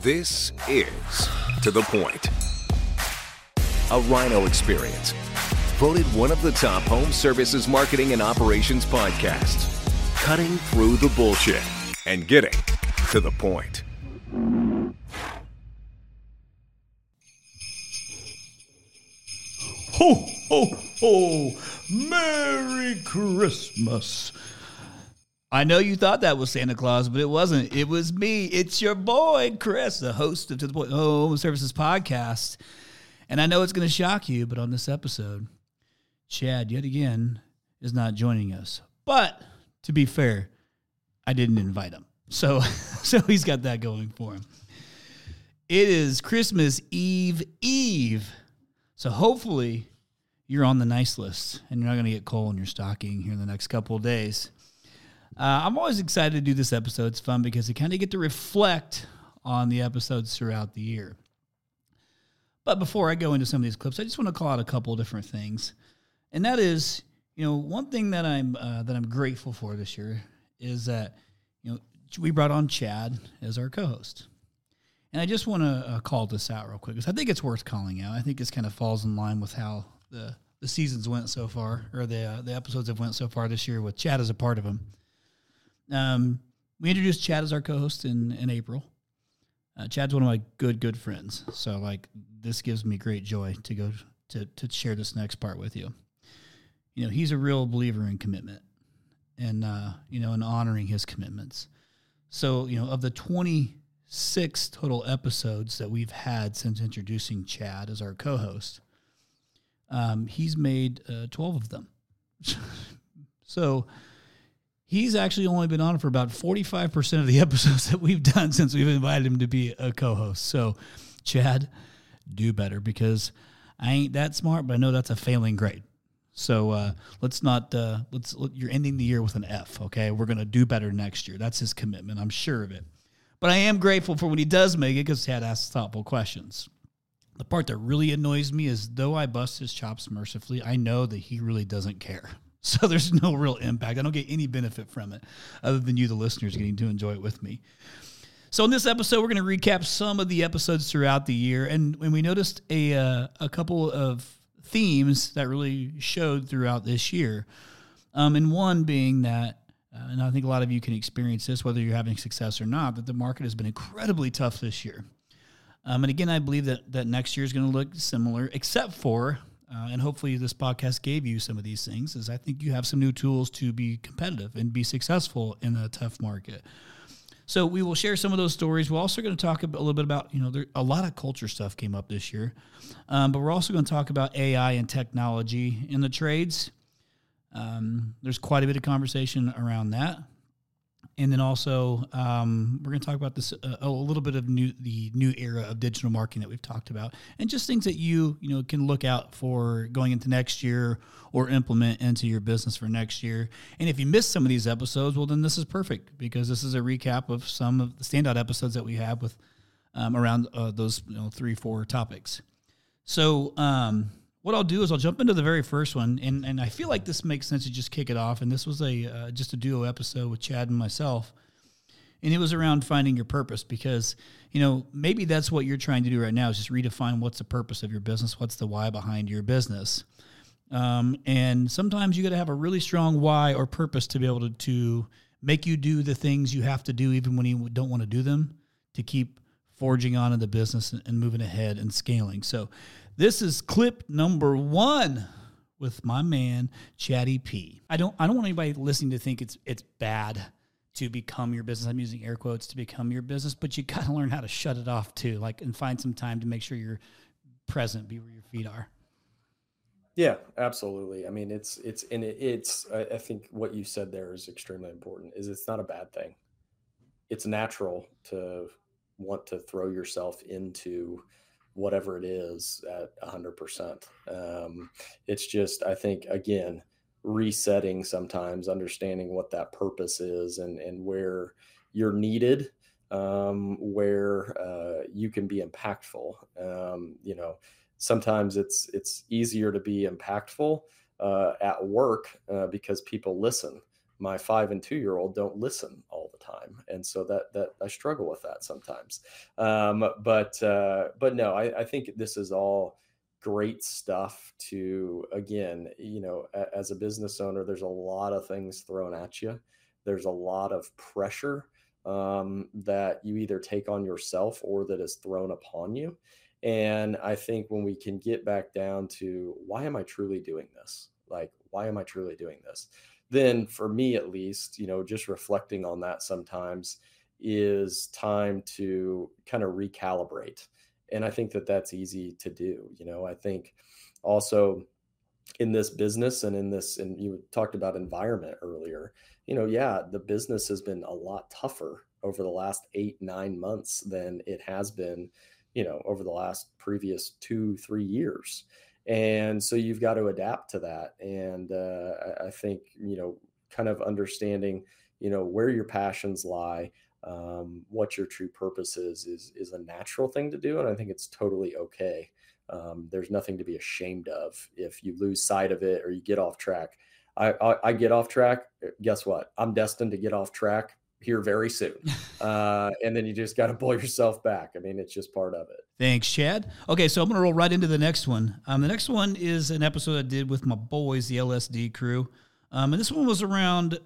This is To The Point, a Rhino experience. Voted one of the top home services marketing and operations podcasts. Cutting through the bullshit and getting to the point. Ho, ho, ho! Merry Christmas! I know you thought that was Santa Claus, but it wasn't. It was me. It's your boy, Chris, the host of To The Point Home Services Podcast. And I know it's going to shock you, but on this episode, Chad, yet again, is not joining us. But, to be fair, I didn't invite him. So he's got that going for him. It is Christmas Eve. So hopefully you're on the nice list and you're not going to get coal in your stocking here in the next couple of days. I'm always excited to do this episode. It's fun because you kind of get to reflect on the episodes throughout the year. But before I go into some of these clips, I just want to call out a couple of different things. And that is, one thing that I'm grateful for this year is that, we brought on Chad as our co-host. And I just want to call this out real quick because I think it's worth calling out. I think this kind of falls in line with how the seasons went so far, or the episodes have went so far this year with Chad as a part of them. We introduced Chad as our co-host in April. Chad's one of my good friends. So this gives me great joy to go to share this next part with you. He's a real believer in commitment and, and honoring his commitments. So, of the 26 total episodes that we've had since introducing Chad as our co-host, he's made 12 of them. So he's actually only been on for about 45% of the episodes that we've done since we've invited him to be a co-host. So, Chad, do better because I ain't that smart, but I know that's a failing grade. So you're ending the year with an F, okay? We're going to do better next year. That's his commitment. I'm sure of it. But I am grateful for when he does make it because Chad asks thoughtful questions. The part that really annoys me is though I bust his chops mercifully, I know that he really doesn't care. So there's no real impact. I don't get any benefit from it other than you, the listeners, getting to enjoy it with me. So in this episode, we're going to recap some of the episodes throughout the year. And we noticed a couple of themes that really showed throughout this year. And one being that, and I think a lot of you can experience this, whether you're having success or not, that the market has been incredibly tough this year. And again, I believe that next year is going to look similar, except for, and hopefully this podcast gave you some of these things, is I think you have some new tools to be competitive and be successful in a tough market. So we will share some of those stories. We're also going to talk a little bit about, a lot of culture stuff came up this year, but we're also going to talk about AI and technology in the trades. There's quite a bit of conversation around that. And then also, we're going to talk about this a little bit of the new era of digital marketing that we've talked about, and just things that you can look out for going into next year or implement into your business for next year. And if you missed some of these episodes, well, then this is perfect because this is a recap of some of the standout episodes that we have with around those 3-4 topics. So what I'll do is I'll jump into the very first one, and I feel like this makes sense to just kick it off. And this was just a duo episode with Chad and myself, and it was around finding your purpose because, maybe that's what you're trying to do right now is just redefine what's the purpose of your business, what's the why behind your business. And sometimes you got to have a really strong why or purpose to be able to make you do the things you have to do even when you don't want to do them to keep forging on in the business and moving ahead and scaling. So this is clip number 1 with my man, Chatty P. I don't want anybody listening to think it's bad to become your business. I'm using air quotes to become your business, but you got to learn how to shut it off too, and find some time to make sure you're present, be where your feet are. Yeah, absolutely. I mean, I think what you said there is extremely important, is it's not a bad thing. It's natural to want to throw yourself into whatever it is at 100%. It's just, I think, again, resetting sometimes, understanding what that purpose is and where you're needed, where you can be impactful. Sometimes it's easier to be impactful at work because people listen. my 5 and 2-year-old don't listen all the time. And so that I struggle with that sometimes. But no, I think this is all great stuff to, again, as a business owner, there's a lot of things thrown at you. There's a lot of pressure that you either take on yourself or that is thrown upon you. And I think when we can get back down to, why am I truly doing this? Like, why am I truly doing this? Then for me, at least, just reflecting on that sometimes is time to kind of recalibrate. And I think that that's easy to do. I think also in this business and you talked about environment earlier, the business has been a lot tougher over the last 8-9 months than it has been, over the last previous 2-3 years. And so you've got to adapt to that. And I think, kind of understanding, where your passions lie, what your true purpose is a natural thing to do. And I think it's totally okay. There's nothing to be ashamed of if you lose sight of it or you get off track. I get off track. Guess what? I'm destined to get off track here very soon. And then you just got to pull yourself back. I mean, it's just part of it. Thanks, Chad. Okay, so I'm going to roll right into the next one. The next one is an episode I did with my boys, the LSD crew. And this one was around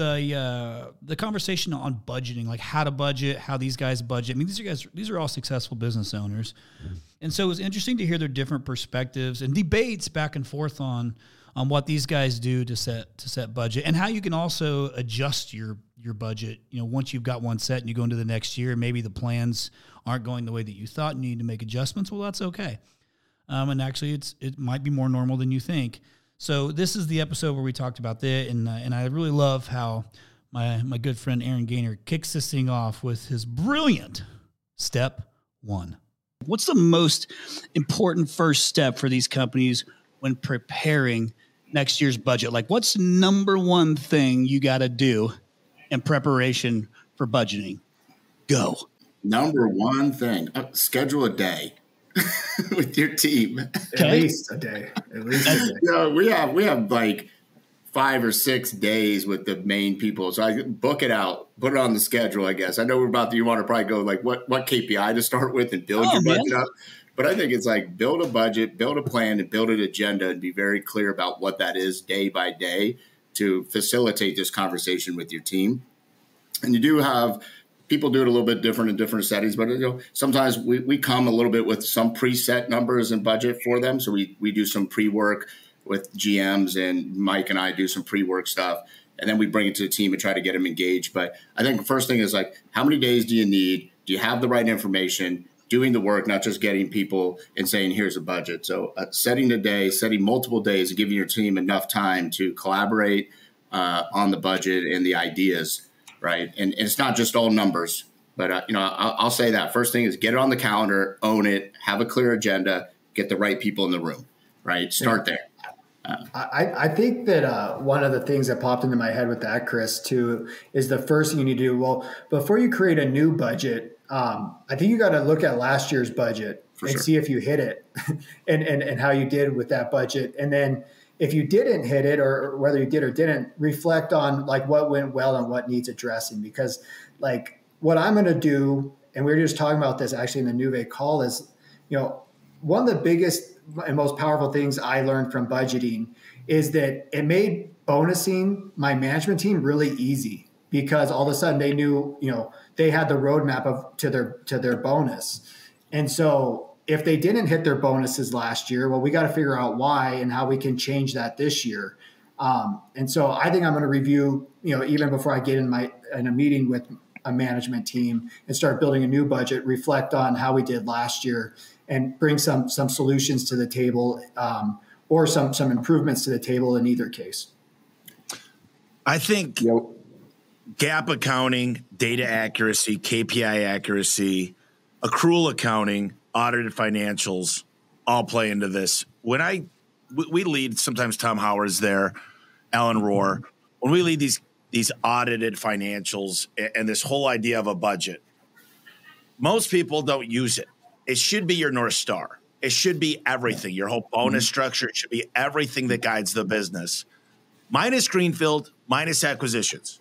the conversation on budgeting, like how to budget, how these guys budget. I mean, these are all successful business owners. And so it was interesting to hear their different perspectives and debates back and forth on what these guys do to set budget, and how you can also adjust your budget. Once you've got one set and you go into the next year, maybe the plans aren't going the way that you thought and you need to make adjustments. Well, that's okay. And actually it might be more normal than you think. So this is the episode where we talked about that. And I really love how my good friend Aaron Gaynor kicks this thing off with his brilliant step 1. What's the most important first step for these companies when preparing next year's budget? Like, what's the number one thing you got to do in preparation for budgeting? Go. Number one thing, schedule a day with your team. Okay. At least a day. We have like 5 or 6 days with the main people. So I book it out, put it on the schedule, I guess. I know you want to probably go like what KPI to start with and build your budget up. But I think it's like build a budget, build a plan, and build an agenda, and be very clear about what that is day by day to facilitate this conversation with your team. And you do have people do it a little bit different in different settings, but sometimes we come a little bit with some preset numbers and budget for them. So we do some pre-work with GMs, and Mike and I do some pre-work stuff, and then we bring it to the team and try to get them engaged. But I think the first thing is like, how many days do you need? Do you have the right information? Doing the work, not just getting people and saying, here's a budget. So setting the day, setting multiple days, and giving your team enough time to collaborate on the budget and the ideas, right? And it's not just all numbers, but I'll say that first thing is get it on the calendar, own it, have a clear agenda, get the right people in the room, right? Start there. I think that one of the things that popped into my head with that, Chris, too, is the first thing you need to do. Well, before you create a new budget, I think you got to look at last year's budget and see if you hit it and how you did with that budget. And then if you didn't hit it, or whether you did or didn't, reflect on like what went well and what needs addressing. Because like what I'm going to do, and we were just talking about this actually in the Nuvei call, is, one of the biggest and most powerful things I learned from budgeting is that it made bonusing my management team really easy, because all of a sudden they knew, they had the roadmap to their bonus. And so if they didn't hit their bonuses last year, well, we got to figure out why and how we can change that this year. And so I think I'm going to review, even before I get in a meeting with a management team and start building a new budget, reflect on how we did last year and bring some solutions to the table, or some improvements to the table in either case. I think GAAP accounting, data accuracy, KPI accuracy, accrual accounting, audited financials all play into this. When we lead, sometimes Tom Howard's there, Alan Rohr, when we lead these audited financials and this whole idea of a budget, most people don't use it. It should be your North Star. It should be everything, your whole bonus structure. It should be everything that guides the business. minus Greenfield, minus acquisitions.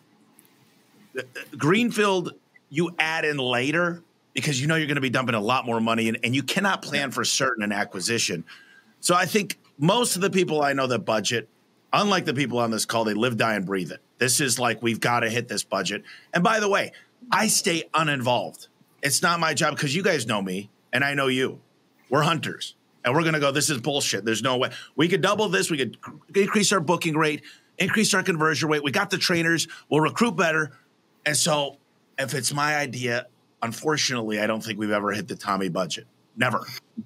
Greenfield, you add in later because you know you're going to be dumping a lot more money in, and you cannot plan for certain an acquisition. So I think most of the people I know that budget, unlike the people on this call, they live, die, and breathe it. This is like, we've got to hit this budget. And by the way, I stay uninvolved. It's not my job because you guys know me and I know you. We're hunters and we're going to go, this is bullshit. There's no way. We could double this. We could increase our booking rate, increase our conversion rate. We got the trainers. We'll recruit better. And so if it's my idea, unfortunately, I don't think we've ever hit the Tommy budget. Never.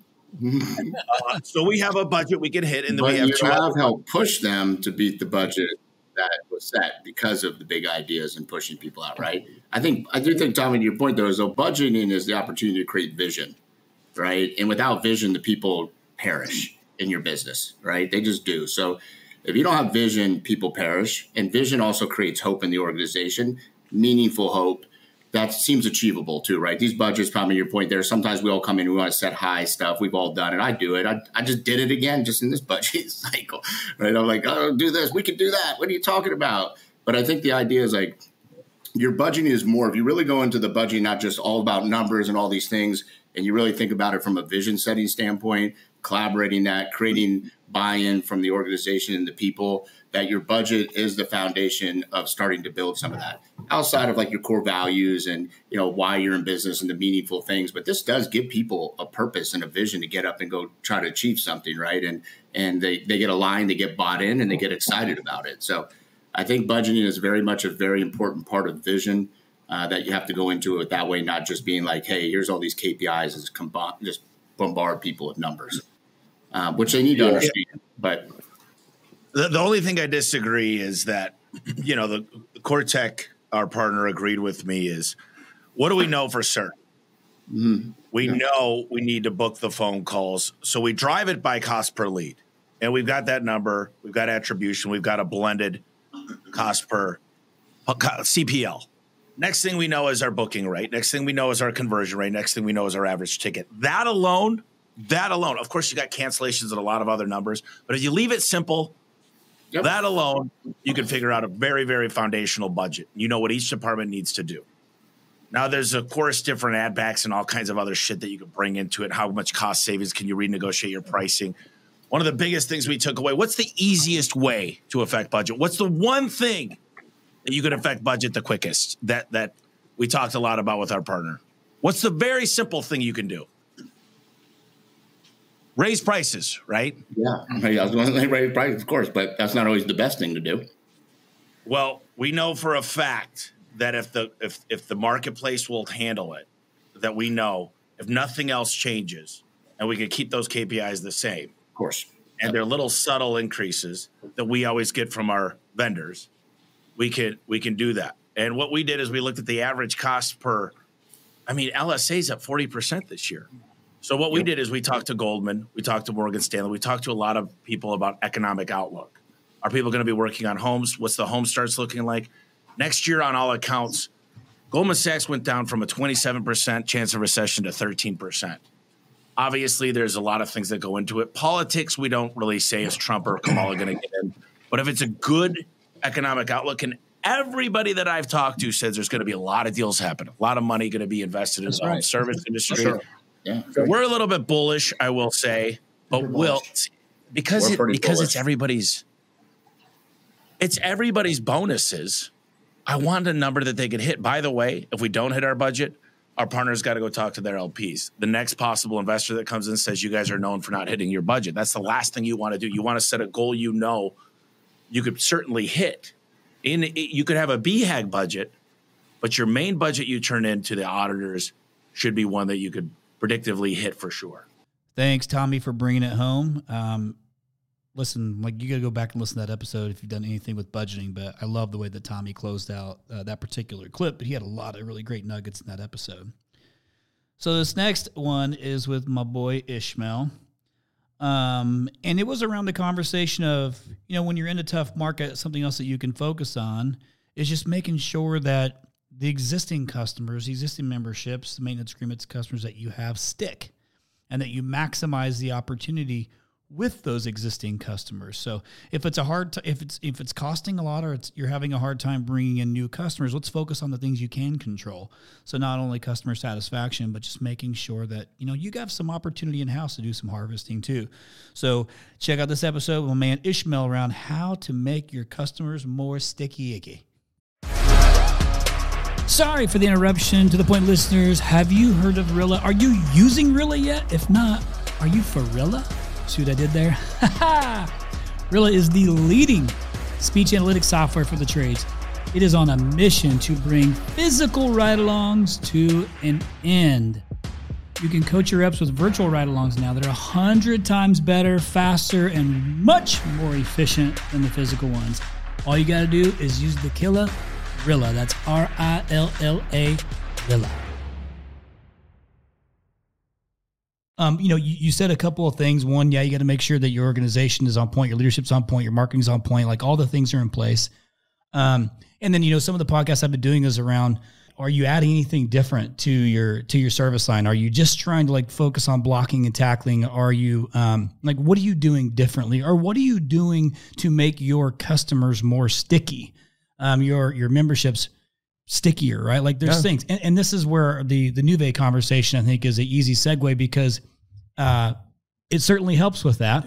So we have a budget we can hit, and then we have helped push them to beat the budget that was set because of the big ideas and pushing people out, right? I do think, Tommy, to your point, though, is that budgeting is the opportunity to create vision, right? And without vision, the people perish in your business, right? They just do. So if you don't have vision, people perish. And vision also creates hope in the organization, meaningful hope. That seems achievable too, right? These budgets, probably your point there, sometimes we all come in and we want to set high stuff. We've all done it. I do it. I just did it again just in this budget cycle, right? I'm like, oh, do this. We could do that. What are you talking about? But I think the idea is like your budgeting is more, if you really go into the budgeting, not just all about numbers and all these things, and you really think about it from a vision setting standpoint, collaborating that, creating buy-in from the organization and the people, that your budget is the foundation of starting to build some of that outside of like your core values and, you know, why you're in business and the meaningful things. But this does give people a purpose and a vision to get up and go try to achieve something, right? And they get aligned, they get bought in, and they get excited about it. So I think budgeting is very much a very important part of vision that you have to go into it that way, not just being like, hey, here's all these KPIs and just bombard people with numbers, which they need to understand. But the only thing I disagree is that, you know, the Cortec, our partner, agreed with me is, what do we know for certain? We know we need to book the phone calls. So we drive it by cost per lead. And we've got that number. We've got attribution. We've got a blended cost per CPL. Next thing we know is our booking rate. Next thing we know is our conversion rate. Next thing we know is our average ticket. That alone, of course, you got cancellations and a lot of other numbers. But if you leave it simple, that alone, you can figure out a very, very foundational budget. You know what each department needs to do. Now, there's, of course, different ad backs and all kinds of other shit that you can bring into it. How much cost savings can you renegotiate your pricing? One of the biggest things we took away, what's the easiest way to affect budget? What's the one thing that you could affect budget the quickest that we talked a lot about with our partner? What's the very simple thing you can do? Raise prices, right? Yeah, I was going to say raise prices, of course, but that's not always the best thing to do. Well, we know for a fact that if the marketplace will handle it, that we know if nothing else changes and we can keep those KPIs the same, of course, and they're little subtle increases that we always get from our vendors, we can do that. And what we did is we looked at the average cost per. I mean, LSA's up 40% this year. So what we did is we talked to Goldman, we talked to Morgan Stanley, we talked to a lot of people about economic outlook. Are people going to be working on homes? What's the home starts looking like? Next year, on all accounts, Goldman Sachs went down from a 27% chance of recession to 13%. Obviously, there's a lot of things that go into it. Politics, we don't really say is Trump or Kamala going to get in. But if it's a good economic outlook, and everybody that I've talked to says there's going to be a lot of deals happening, a lot of money going to be invested in the home service industry. Sure. Yeah, we're a little bit bullish, I will say, but because it's everybody's bonuses. I want a number that they could hit. By the way, if we don't hit our budget, our partners got to go talk to their LPs. The next possible investor that comes in says you guys are known for not hitting your budget. That's the last thing you want to do. You want to set a goal you know you could certainly hit. You could have a BHAG budget, but your main budget you turn into the auditors should be one that you could predictively hit for sure. Thanks, Tommy, for bringing it home. Listen, like, you got to go back and listen to that episode if you've done anything with budgeting, but I love the way that Tommy closed out that particular clip, but he had a lot of really great nuggets in that episode. So this next one is with my boy Ishmael. And it was around the conversation of, you know, when you're in a tough market, something else that you can focus on is just making sure that the existing customers, existing memberships, the maintenance agreements customers that you have stick, and that you maximize the opportunity with those existing customers. So if it's if it's costing a lot, or you're having a hard time bringing in new customers, let's focus on the things you can control. So not only customer satisfaction, but just making sure that, you have some opportunity in house to do some harvesting too. So check out this episode with my man Ishmael around how to make your customers more sticky icky. Sorry for the interruption. To the point, listeners, have you heard of Rilla? Are you using Rilla yet? If not, are you for Rilla? See what I did there? Rilla is the leading speech analytics software for the trades. It is on a mission to bring physical ride-alongs to an end. You can coach your reps with virtual ride-alongs now that are 100 times better, faster, and much more efficient than the physical ones. All you got to do is use the killer Rilla. That's RILLA, Rilla. You said a couple of things. One, you got to make sure that your organization is on point, your leadership's on point, your marketing's on point, like all the things are in place. And then, some of the podcasts I've been doing is around, are you adding anything different to your service line? Are you just trying to focus on blocking and tackling? Are you what are you doing differently? Or what are you doing to make your customers more sticky? Your memberships stickier, right? There's things. And this is where the Nuvei conversation, I think, is an easy segue, because it certainly helps with that.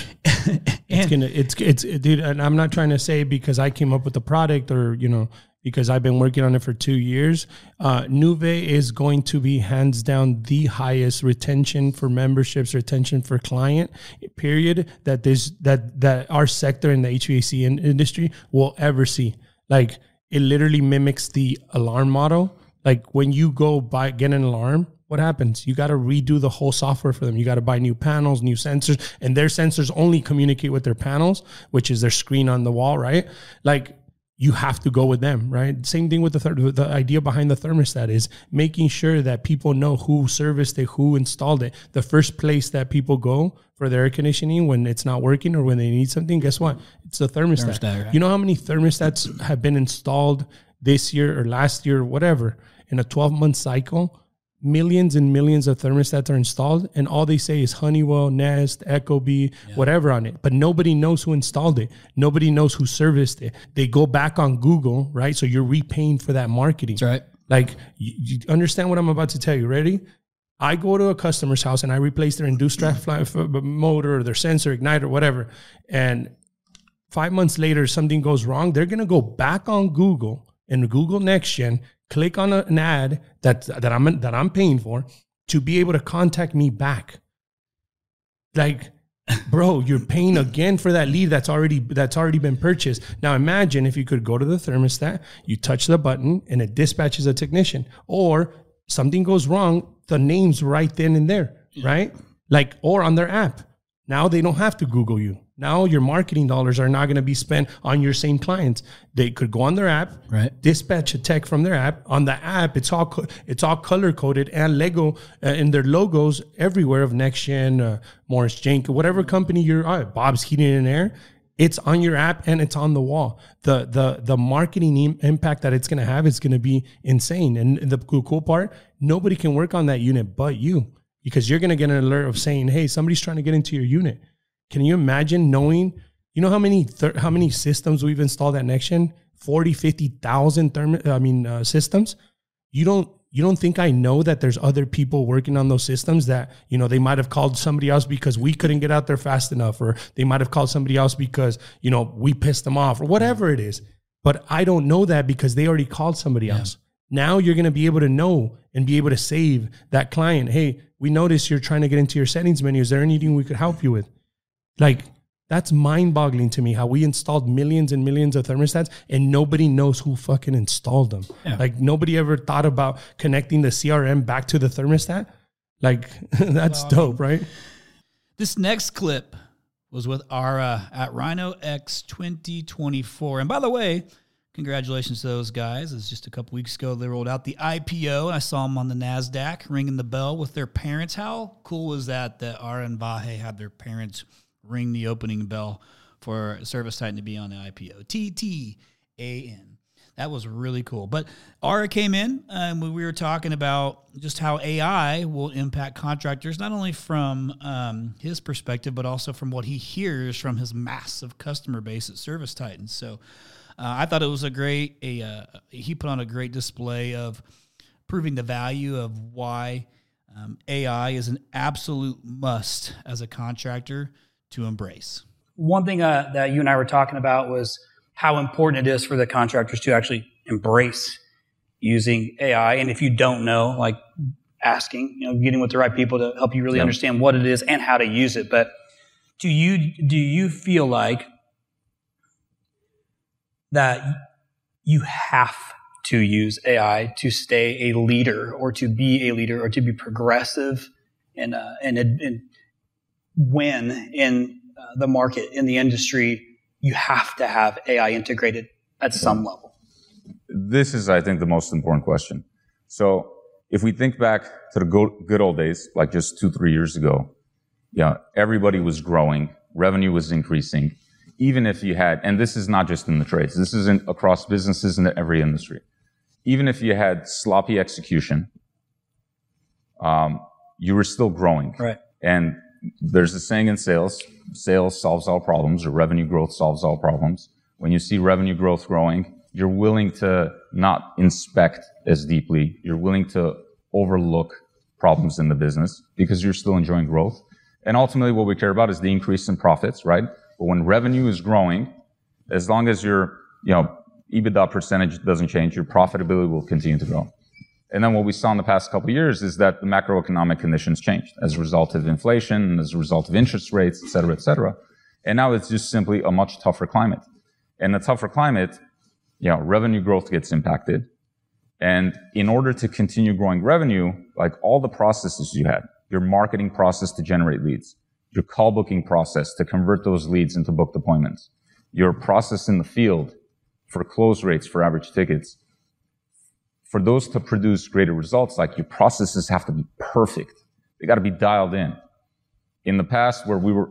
It's dude, and I'm not trying to say because I came up with the product or, because I've been working on it for 2 years. Nuvei is going to be hands down the highest retention for memberships, retention for client, period, that our sector in the HVAC industry will ever see. It literally mimics the alarm model. When you go get an alarm, what happens? You got to redo the whole software for them. You got to buy new panels, new sensors, and their sensors only communicate with their panels, which is their screen on the wall, right? You have to go with them, right? Same thing with the idea behind the thermostat is making sure that people know who serviced it, who installed it. The first place that people go for their air conditioning when it's not working or when they need something, guess what? It's the thermostat. Right? You know how many thermostats have been installed this year or last year or whatever in a 12-month cycle? Millions and millions of thermostats are installed, and all they say is Honeywell, Nest, Ecobee, whatever on it. But nobody knows who installed it. Nobody knows who serviced it. They go back on Google, right? So you're repaying for that marketing. That's right. You understand what I'm about to tell you. Ready? I go to a customer's house and I replace their induced draft motor or their sensor, igniter, whatever. And 5 months later, something goes wrong. They're going to go back on Google and Google Next Gen, click on an ad that I'm paying for to be able to contact me back. Bro, you're paying again for that lead that's already been purchased. Now imagine if you could go to the thermostat, you touch the button, and it dispatches a technician. Or something goes wrong, the name's right then and there, right? Or on their app. Now they don't have to Google you. Now your marketing dollars are not going to be spent on your same clients. They could go on their app, right? Dispatch a tech from their app. On the app, it's all color coded and Lego in their logos everywhere of Next Gen, Morris Jenk, whatever company you're at, Bob's Heating and Air. It's on your app and it's on the wall. The marketing impact that it's going to have is going to be insane. And the cool part, nobody can work on that unit but you, because you're going to get an alert of saying, hey, somebody's trying to get into your unit. Can you imagine knowing, how many systems we've installed at NextGen? 40, 50,000 systems. You don't think I know that there's other people working on those systems that, they might have called somebody else because we couldn't get out there fast enough, or they might have called somebody else because, we pissed them off, or whatever it is. But I don't know that because they already called somebody else. Now you're going to be able to know and be able to save that client. Hey, we noticed you're trying to get into your settings menu. Is there anything we could help you with? That's mind-boggling to me how we installed millions and millions of thermostats and nobody knows who fucking installed them. Yeah. Nobody ever thought about connecting the CRM back to the thermostat. That's dope, right? This next clip was with our at Rhino X 2024. And by the way, congratulations to those guys. It's just a couple weeks ago they rolled out the IPO. I saw them on the NASDAQ ringing the bell with their parents. How cool was that Ara and Vahe had their parents ring the opening bell for ServiceTitan to be on the IPO? TTAN. That was really cool. But Ara came in when we were talking about just how AI will impact contractors, not only from his perspective, but also from what he hears from his massive customer base at ServiceTitan. So I thought it was he put on a great display of proving the value of why AI is an absolute must as a contractor to embrace. One thing that you and I were talking about was how important it is for the contractors to actually embrace using AI. And if you don't know, like asking, getting with the right people to help you really understand what it is and how to use it. But do you feel like that you have to use AI to stay a leader or to be a leader or to be progressive and win in the market, in the industry? You have to have AI integrated at some level. This is, I think, the most important question. So if we think back to the good old days, like just 2-3 years ago, everybody was growing, revenue was increasing, even if you had, and this is not just in the trades, this is across businesses in every industry. Even if you had sloppy execution, you were still growing. Right. And there's a saying in sales solves all problems, or revenue growth solves all problems. When you see revenue growth growing, you're willing to not inspect as deeply. You're willing to overlook problems in the business because you're still enjoying growth. And ultimately what we care about is the increase in profits, right? But when revenue is growing, as long as your, EBITDA percentage doesn't change, your profitability will continue to grow. And then what we saw in the past couple of years is that the macroeconomic conditions changed as a result of inflation, as a result of interest rates, et cetera, et cetera. And now it's just simply a much tougher climate. And a tougher climate, revenue growth gets impacted. And in order to continue growing revenue, like all the processes you had, your marketing process to generate leads, your call booking process to convert those leads into booked appointments, your process in the field for close rates for average tickets, for those to produce greater results, like your processes have to be perfect. They got to be dialed in. In the past, where we were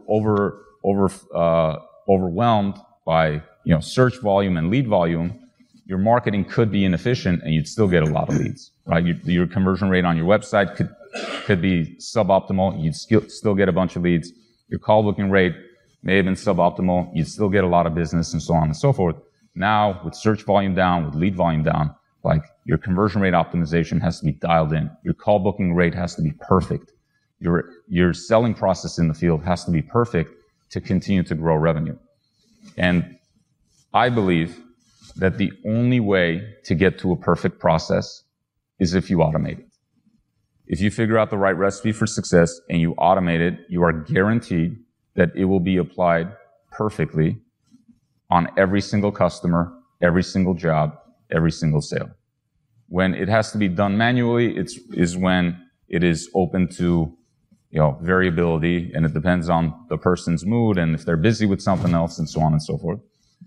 overwhelmed by search volume and lead volume, your marketing could be inefficient and you'd still get a lot of leads. Right? Your conversion rate on your website could be suboptimal. You'd still get a bunch of leads. Your call booking rate may have been suboptimal. You'd still get a lot of business, and so on and so forth. Now, with search volume down, with lead volume down, like your conversion rate optimization has to be dialed in. Your call booking rate has to be perfect. Your selling process in the field has to be perfect to continue to grow revenue. And I believe that the only way to get to a perfect process is if you automate it. If you figure out the right recipe for success and you automate it, you are guaranteed that it will be applied perfectly on every single customer, every single job, every single sale. When it has to be done manually, is when it is open to, variability, and it depends on the person's mood and if they're busy with something else, and so on and so forth.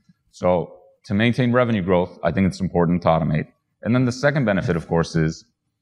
So to maintain revenue growth, I think it's important to automate. And then the second benefit, of course, is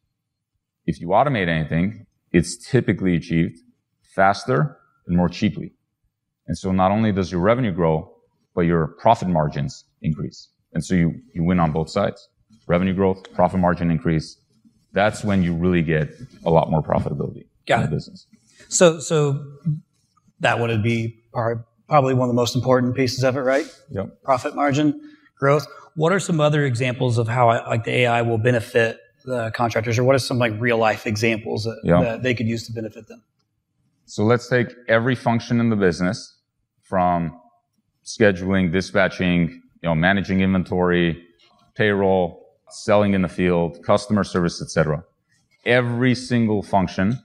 if you automate anything, it's typically achieved faster and more cheaply. And so not only does your revenue grow, but your profit margins increase. And so you win on both sides. Revenue growth, profit margin increase. That's when you really get a lot more profitability in the business. So that would be probably one of the most important pieces of it, right? Yep. Profit margin growth. What are some other examples of how the AI will benefit the contractors, or what are some real life examples that they could use to benefit them? So let's take every function in the business, from scheduling, dispatching, managing inventory, payroll, selling in the field, customer service, etc. Every single function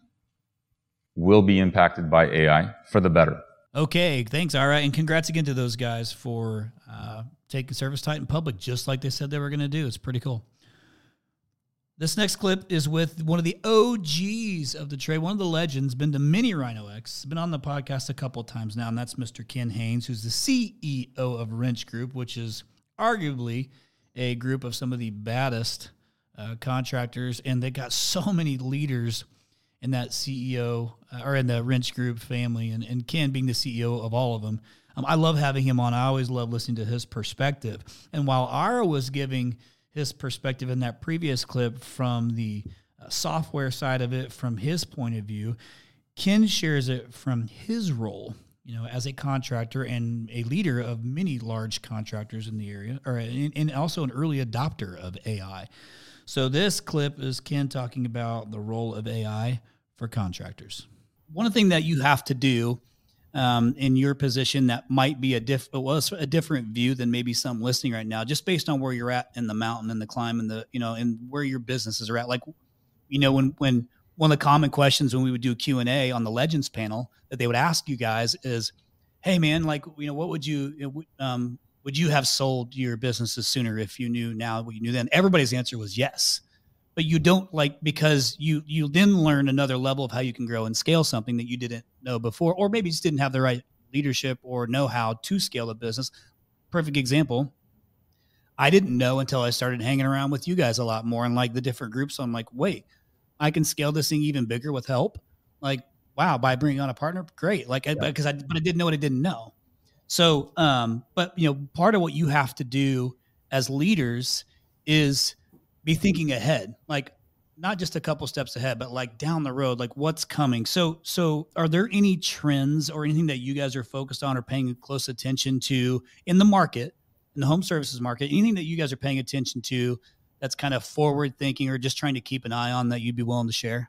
will be impacted by AI for the better. Okay, thanks, Ara, and congrats again to those guys for taking ServiceTitan public just like they said they were going to do. It's pretty cool. This next clip is with one of the OGs of the trade, one of the legends, been to many RhinoX, been on the podcast a couple of times now, and that's Mr. Ken Haynes, who's the CEO of Wrench Group, which is arguably a group of some of the baddest contractors, and they got so many leaders in that CEO or in the Wrench Group family, and Ken being the CEO of all of them. I love having him on. I always love listening to his perspective. And while Ara was giving his perspective in that previous clip from the software side of it, from his point of view, Ken shares it from his role, as a contractor and a leader of many large contractors in the area, and also an early adopter of AI. So this clip is Ken talking about the role of AI for contractors. One thing that you have to do in your position that might be a different view than maybe some listening right now, just based on where you're at in the mountain and the climb and and where your businesses are at. Like, when one of the common questions when we would do Q&A on the Legends panel that they would ask you guys is, hey man, like, what would you have sold your businesses sooner if you knew now what you knew then? Everybody's answer was yes. But you don't, because you then learn another level of how you can grow and scale something that you didn't know before, or maybe just didn't have the right leadership or know-how to scale a business. Perfect example. I didn't know until I started hanging around with you guys a lot more and the different groups. So I'm like, wait, I can scale this thing even bigger with help. Like, wow, by bringing on a partner, great. But I didn't know what I didn't know. So, but part of what you have to do as leaders is be thinking ahead, not just a couple steps ahead, but down the road, what's coming. So are there any trends or anything that you guys are focused on or paying close attention to in the market, in the home services market, anything that you guys are paying attention to that's kind of forward thinking or just trying to keep an eye on that you'd be willing to share?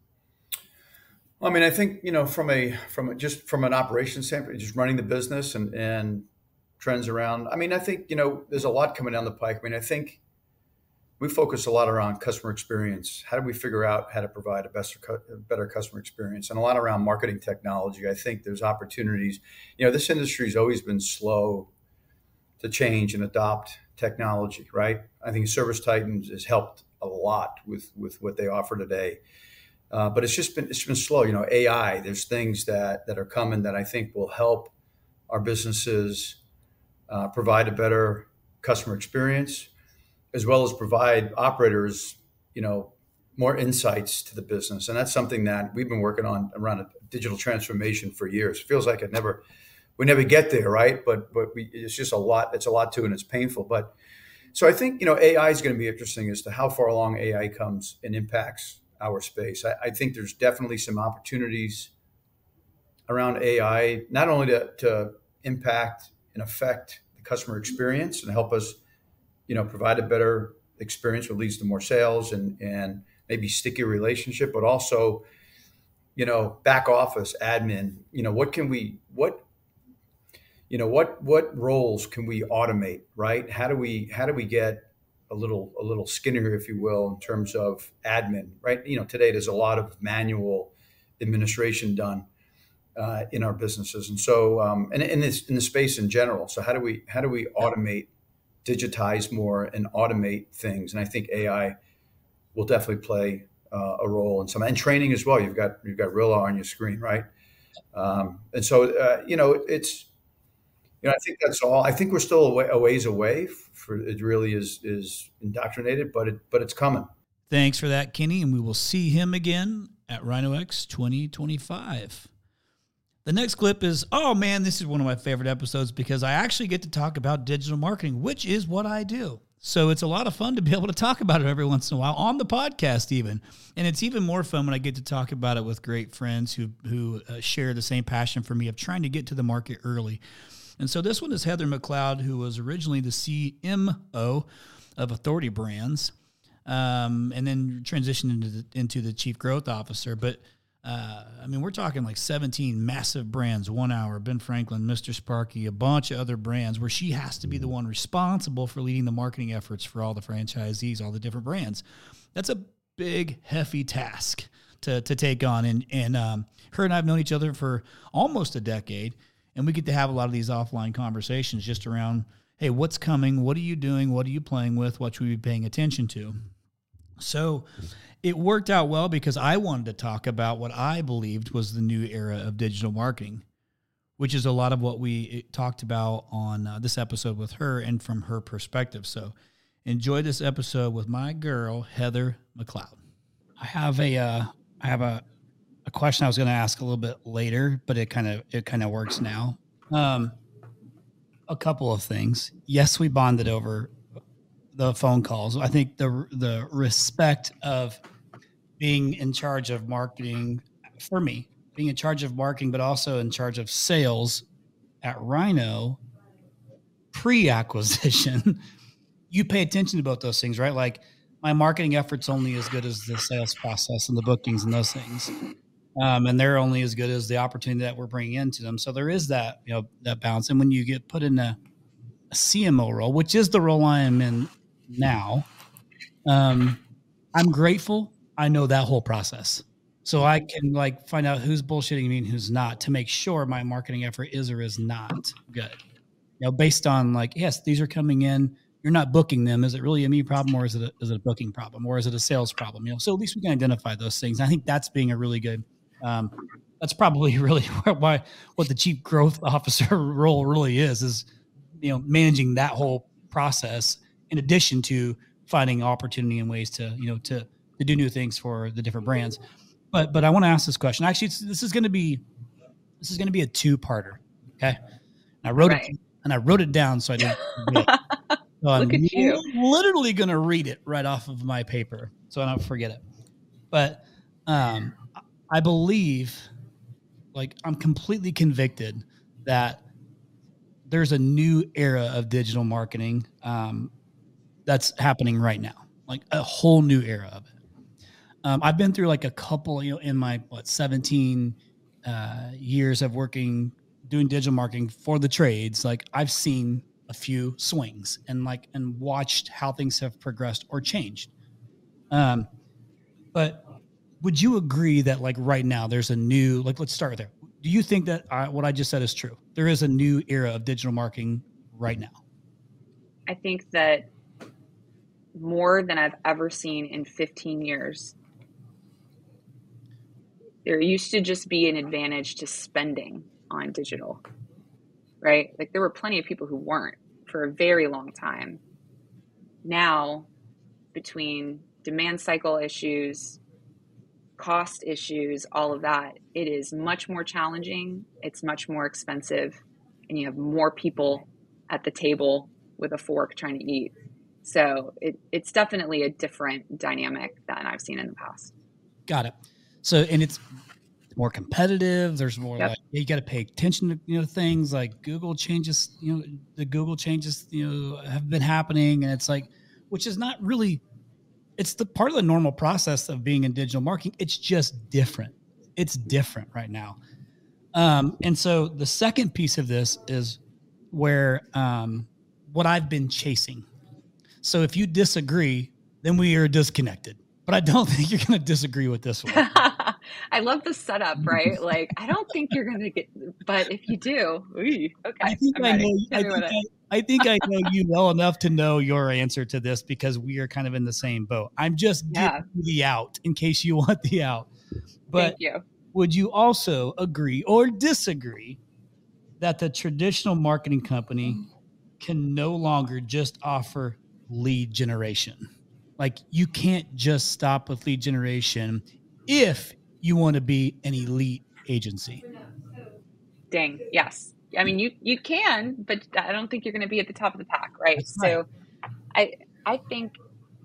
Well, I mean, I think, from an operations standpoint, just running the business and trends around. I mean, I think, there's a lot coming down the pike. I mean, I think we focus a lot around customer experience. How do we figure out how to provide a better customer experience, and a lot around marketing technology. I think there's opportunities. This industry has always been slow to change and adopt technology, right? I think ServiceTitan has helped a lot with what they offer today. But it's been slow. AI, there's things that are coming that I think will help our businesses provide a better customer experience, as well as provide operators, more insights to the business. And that's something that we've been working on around a digital transformation for years. It feels like we never get there, right? But it's just a lot. It's a lot to it, and it's painful. But so I think, AI is going to be interesting as to how far along AI comes and impacts our space. I think there's definitely some opportunities around AI, not only to impact and affect the customer experience and help us, provide a better experience, what leads to more sales and maybe stickier relationship, but also, back office admin, what roles can we automate, right? How do we get a little skinnier, if you will, in terms of admin, right? Today there's a lot of manual administration done in our businesses, and so and in the space in general. So how do we automate, digitize more, and automate things? And I think AI will definitely play a role in some, and training as well. You've got Rilla on your screen, right? And so it's. I think that's all. I think we're still a ways away. It really is indoctrinated, but it's coming. Thanks for that, Kenny, and we will see him again at RhinoX 2025. The next clip is, oh man, this is one of my favorite episodes because I actually get to talk about digital marketing, which is what I do. So it's a lot of fun to be able to talk about it every once in a while on the podcast even. And it's even more fun when I get to talk about it with great friends who share the same passion for me of trying to get to the market early. And so this one is Heather McLeod, who was originally the CMO of Authority Brands, and then transitioned into the Chief Growth Officer. But, we're talking 17 massive brands, 1 Hour, Ben Franklin, Mr. Sparky, a bunch of other brands where she has to be the one responsible for leading the marketing efforts for all the franchisees, all the different brands. That's a big, hefty task to take on. And her and I have known each other for almost a decade. And we get to have a lot of these offline conversations just around, hey, what's coming? What are you doing? What are you playing with? What should we be paying attention to? So it worked out well because I wanted to talk about what I believed was the new era of digital marketing, which is a lot of what we talked about on this episode with her and from her perspective. So enjoy this episode with my girl, Heather McLeod. I have a question I was going to ask a little bit later, but it kind of works now. a couple of things. Yes, we bonded over the phone calls. I think the respect of being in charge of marketing, for me, being in charge of marketing, but also in charge of sales at Rhino pre-acquisition, you pay attention to both those things, right? Like my marketing effort's only as good as the sales process and the bookings and those things. And they're only as good as the opportunity that we're bringing into them. So there is that, that balance. And when you get put in a CMO role, which is the role I am in now, I'm grateful. I know that whole process. So I can like find out who's bullshitting me and who's not to make sure my marketing effort is or is not good. Based on like, yes, these are coming in. You're not booking them. Is it really a me problem or is it a booking problem or is it a sales problem? So at least we can identify those things. I think that's being a really good, that's probably really what the chief growth officer role really is, managing that whole process in addition to finding opportunity and ways to do new things for the different brands. But I want to ask this question. Actually, this is going to be a two-parter. Okay. And I wrote it down so I didn't forget it. So I'm literally going to read it right off of my paper so I don't forget it. But I believe, like, I'm completely convicted that there's a new era of digital marketing that's happening right now, like a whole new era of it. I've been through like a couple, in my 17 years of doing digital marketing for the trades. Like I've seen a few swings and watched how things have progressed or changed. But would you agree that like right now there's a new, let's start there. Do you think that what I just said is true? There is a new era of digital marketing right now. I think that more than I've ever seen in 15 years. There used to just be an advantage to spending on digital, right? Like there were plenty of people who weren't for a very long time. Now, between demand cycle issues, cost issues, all of that, it is much more challenging. It's much more expensive. And you have more people at the table with a fork trying to eat. So it's definitely a different dynamic than I've seen in the past. Got it. So, and it's more competitive. There's more like you got to pay attention to things like Google changes. The Google changes have been happening, and it's like, which is not really. It's the part of the normal process of being in digital marketing. It's just different. It's different right now. And so the second piece of this is where what I've been chasing. So if you disagree, then we are disconnected. But I don't think you're going to disagree with this one. I love the setup, right? Like, I don't think you're going to get, but if you do, okay. I think I know you well enough to know your answer to this because we are kind of in the same boat. I'm just giving you the out in case you want the out. But thank you. Would you also agree or disagree that the traditional marketing company can no longer just offer lead generation? Like you can't just stop with lead generation if you want to be an elite agency. Dang. Yes. I mean, you can, but I don't think you're going to be at the top of the pack. Right. That's so I think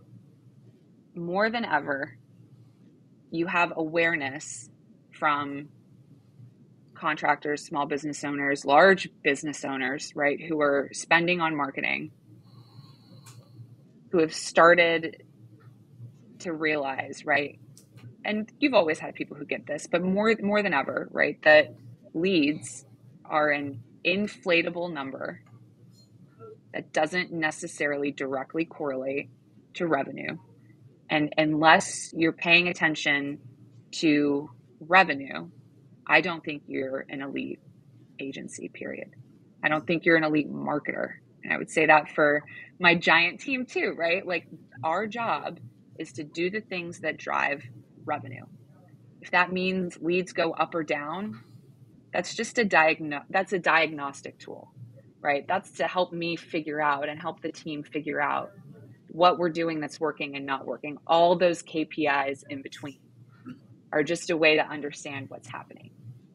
more than ever, you have awareness from contractors, small business owners, large business owners, right, who are spending on marketing, who have started to realize, right, and you've always had people who get this, but more than ever, right, that leads are an inflatable number that doesn't necessarily directly correlate to revenue. And unless you're paying attention to revenue, I don't think you're an elite agency, period. I don't think you're an elite marketer. And I would say that for my giant team too, right? Like our job is to do the things that drive revenue. If that means leads go up or down, that's just a diagnostic tool, right? That's to help me figure out and help the team figure out what we're doing that's working and not working. All those KPIs in between are just a way to understand what's happening.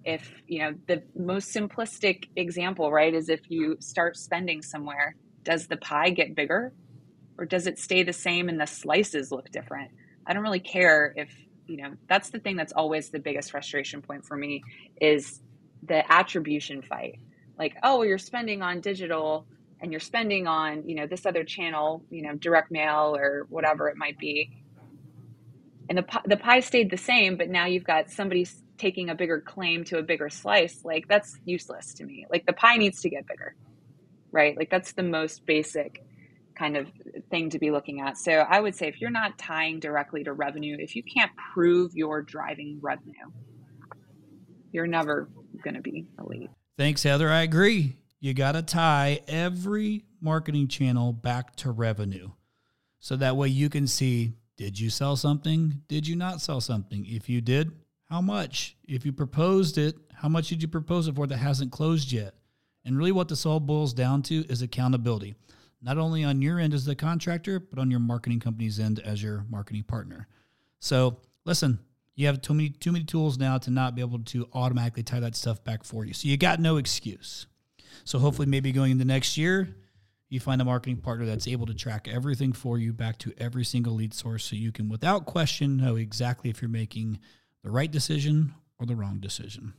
If, the most simplistic example, right, is if you start spending somewhere, does the pie get bigger or does it stay the same and the slices look different? I don't really care if, that's the thing that's always the biggest frustration point for me is the attribution fight. Like, oh, you're spending on digital and you're spending on, this other channel, direct mail or whatever it might be. And the pie stayed the same, but now you've got somebody taking a bigger claim to a bigger slice. Like, that's useless to me. Like, the pie needs to get bigger, right? Like, that's the most basic kind of thing to be looking at. So I would say if you're not tying directly to revenue, if you can't prove you're driving revenue, you're never going to be a lead. Thanks, Heather. I agree. You got to tie every marketing channel back to revenue. So that way you can see, did you sell something? Did you not sell something? If you did, how much? If you proposed it, how much did you propose it for that hasn't closed yet? And really what this all boils down to is accountability. Not only on your end as the contractor, but on your marketing company's end as your marketing partner. So listen, you have too many tools now to not be able to automatically tie that stuff back for you. So you got no excuse. So hopefully maybe going into next year, you find a marketing partner that's able to track everything for you back to every single lead source so you can, without question, know exactly if you're making the right decision or the wrong decision.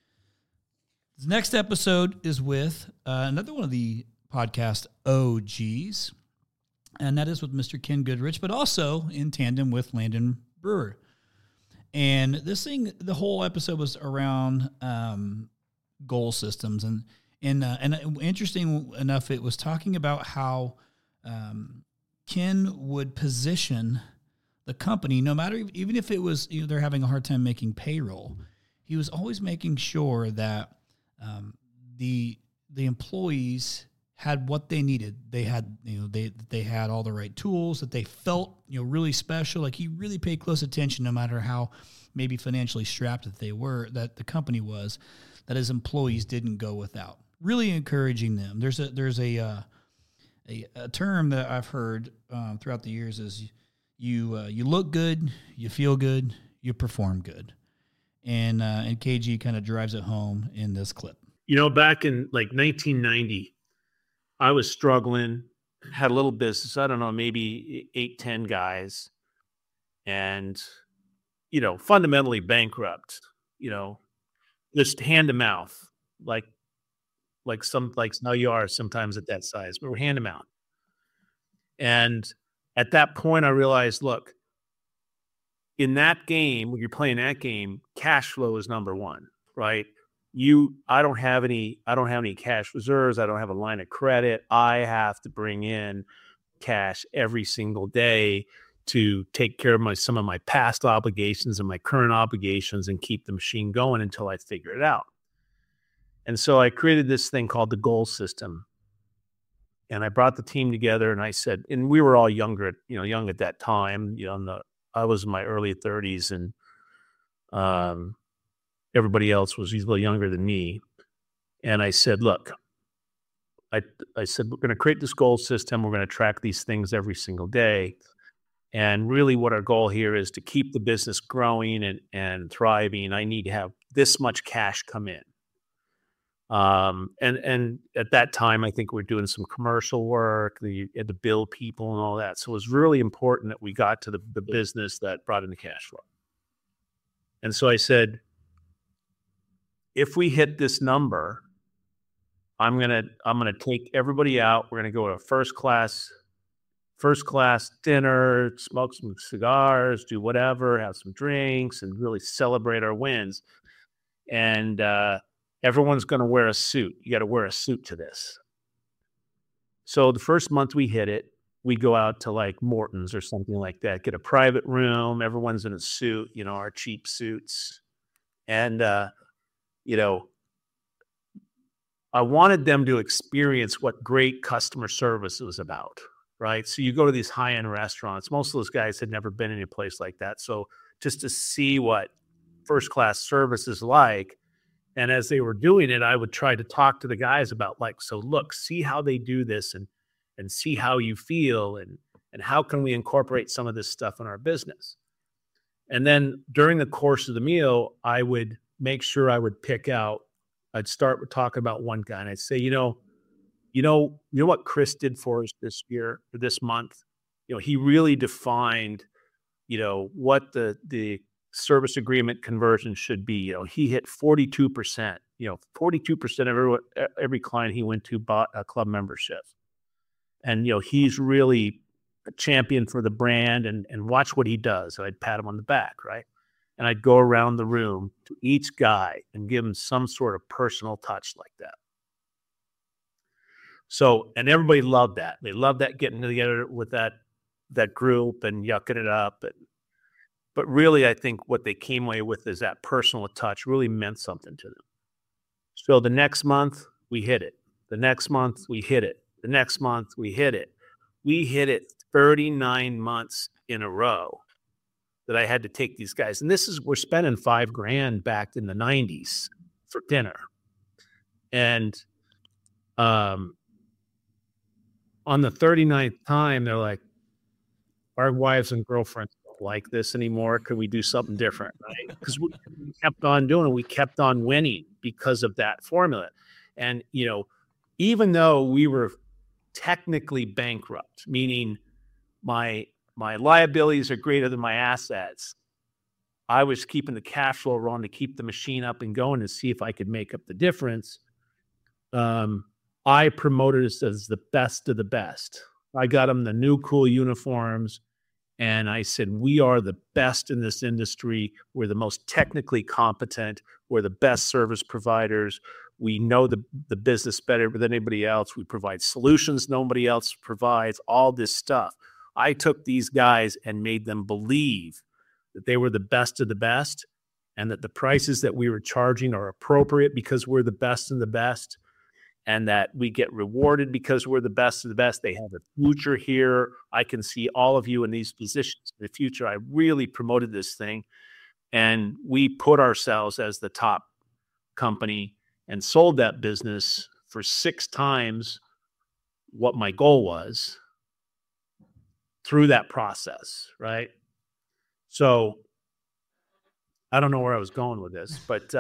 The next episode is with another one of the podcast OGs, and that is with Mr. Ken Goodrich, but also in tandem with Landon Brewer. And this thing, the whole episode was around goal systems, and interesting enough, it was talking about how Ken would position the company, no matter, even if it was, they're having a hard time making payroll, he was always making sure that the employees had what they needed. They had, they had all the right tools, that they felt, really special. Like, he really paid close attention, no matter how maybe financially strapped that the company was, that his employees didn't go without. Really encouraging them. There's a term that I've heard throughout the years is you look good, you feel good, you perform good, and KG kind of drives it home in this clip. Back in like 1990, I was struggling, had a little business. I don't know, maybe 8-10 guys, and fundamentally bankrupt. Just hand to mouth, like now you are sometimes at that size, but we're hand to mouth. And at that point, I realized, look, in that game, when you're playing that game, cash flow is number one, right? I don't have any cash reserves. I don't have a line of credit. I have to bring in cash every single day to take care of some of my past obligations and my current obligations and keep the machine going until I figure it out. And so I created this thing called the goal system. And I brought the team together and I said, and we were all young at that time, I was in my early 30s, and everybody else was usually younger than me. And I said, look, I said, we're going to create this goal system. We're going to track these things every single day. And really what our goal here is to keep the business growing and thriving. I need to have this much cash come in. And at that time, I think we're doing some commercial work, had to bill people and all that. So it was really important that we got to the business that brought in the cash flow. And so I said, if we hit this number, I'm gonna take everybody out. We're gonna go to a first class dinner, smoke some cigars, do whatever, have some drinks, and really celebrate our wins. And everyone's going to wear a suit. You got to wear a suit to this. So the first month we hit it, we go out to like Morton's or something like that, get a private room. Everyone's in a suit, our cheap suits. And, I wanted them to experience what great customer service was about, right? So you go to these high-end restaurants. Most of those guys had never been in a place like that. So just to see what first-class service is like. And as they were doing it, I would try to talk to the guys about so look, see how they do this and see how you feel and how can we incorporate some of this stuff in our business. And then during the course of the meal, I would make sure I would pick out, I'd start with talking about one guy, and I'd say, you know what Chris did for us this year, or this month? He really defined, what the service agreement conversion should be. He hit 42%. 42% of every client he went to bought a club membership. And, he's really a champion for the brand, and watch what he does. So I'd pat him on the back, right? And I'd go around the room to each guy and give him some sort of personal touch like that. So, and everybody loved that. They loved that, getting together with that group and yucking it up. But really, I think what they came away with is that personal touch really meant something to them. So the next month, we hit it. The next month, we hit it. The next month, we hit it. We hit it 39 months in a row that I had to take these guys. And we're spending $5,000 back in the 90s for dinner. And on the 39th time, they're like, our wives and girlfriends don't like this anymore. Could we do something different? Right? Because we kept on doing it. We kept on winning because of that formula. And, even though we were technically bankrupt, meaning my liabilities are greater than my assets, I was keeping the cash flow rolling to keep the machine up and going to see if I could make up the difference. I promoted us as the best of the best. I got them the new cool uniforms, and I said, we are the best in this industry. We're the most technically competent. We're the best service providers. We know the business better than anybody else. We provide solutions nobody else provides, all this stuff. I took these guys and made them believe that they were the best of the best, and that the prices that we were charging are appropriate because we're the best of the best, and that we get rewarded because we're the best of the best. They have a future here. I can see all of you in these positions in the future. I really promoted this thing, and we put ourselves as the top company and sold that business for 6 times what my goal was through that process, right? So I don't know where I was going with this, but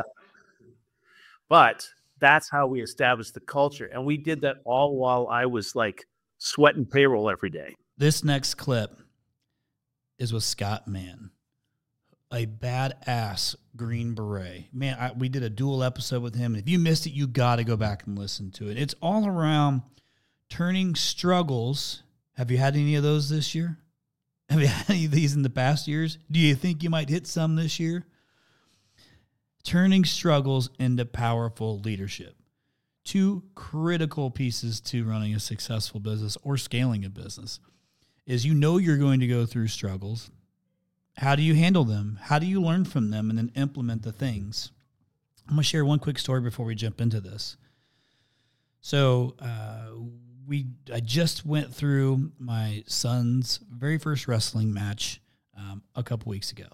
that's how we established the culture. And we did that all while I was like sweating payroll every day. This next clip is with Scott Mann, a badass Green Beret. Man, we did a dual episode with him. And if you missed it, you got to go back and listen to it. It's all around turning struggles. Have you had any of those this year? Have you had any of these in the past years? Do you think you might hit some this year? Turning struggles into powerful leadership. 2 critical pieces to running a successful business or scaling a business is you're going to go through struggles. How do you handle them? How do you learn from them and then implement the things? I'm going to share one quick story before we jump into this. So I just went through my son's very first wrestling match a couple weeks ago.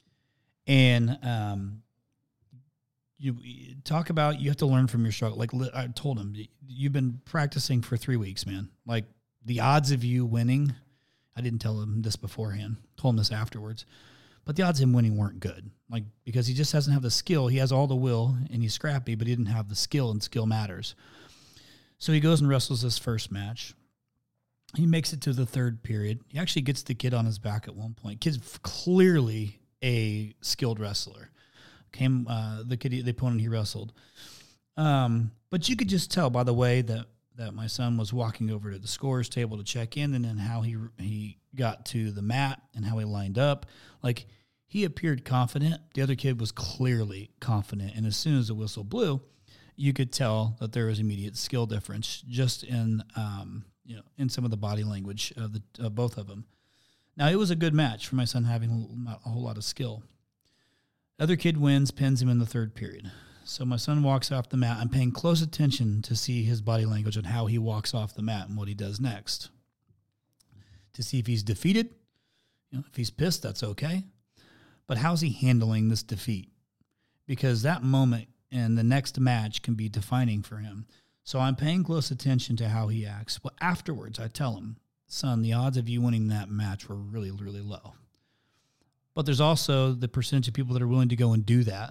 And you talk about you have to learn from your struggle. Like I told him, you've been practicing for 3 weeks, man. Like the odds of you winning, I didn't tell him this beforehand, told him this afterwards, but the odds of him winning weren't good. Like, because he just doesn't have the skill. He has all the will and he's scrappy, but he didn't have the skill, and skill matters. So he goes and wrestles his first match. He makes it to the 3rd period. He actually gets the kid on his back at one point. Kid's clearly a skilled wrestler. The kid, the opponent he wrestled. But you could just tell by the way that my son was walking over to the scorer's table to check in, and then how he got to the mat and how he lined up. Like, he appeared confident. The other kid was clearly confident. And as soon as the whistle blew, you could tell that there was immediate skill difference just in some of the body language of both of them. Now, it was a good match for my son having not a whole lot of skill. Other kid wins, pins him in the 3rd period. So my son walks off the mat. I'm paying close attention to see his body language and how he walks off the mat and what he does next. To see if he's defeated. If he's pissed, that's okay. But how's he handling this defeat? Because that moment and the next match can be defining for him. So I'm paying close attention to how he acts. Well, afterwards, I tell him, son, the odds of you winning that match were really, really low. But there's also the percentage of people that are willing to go and do that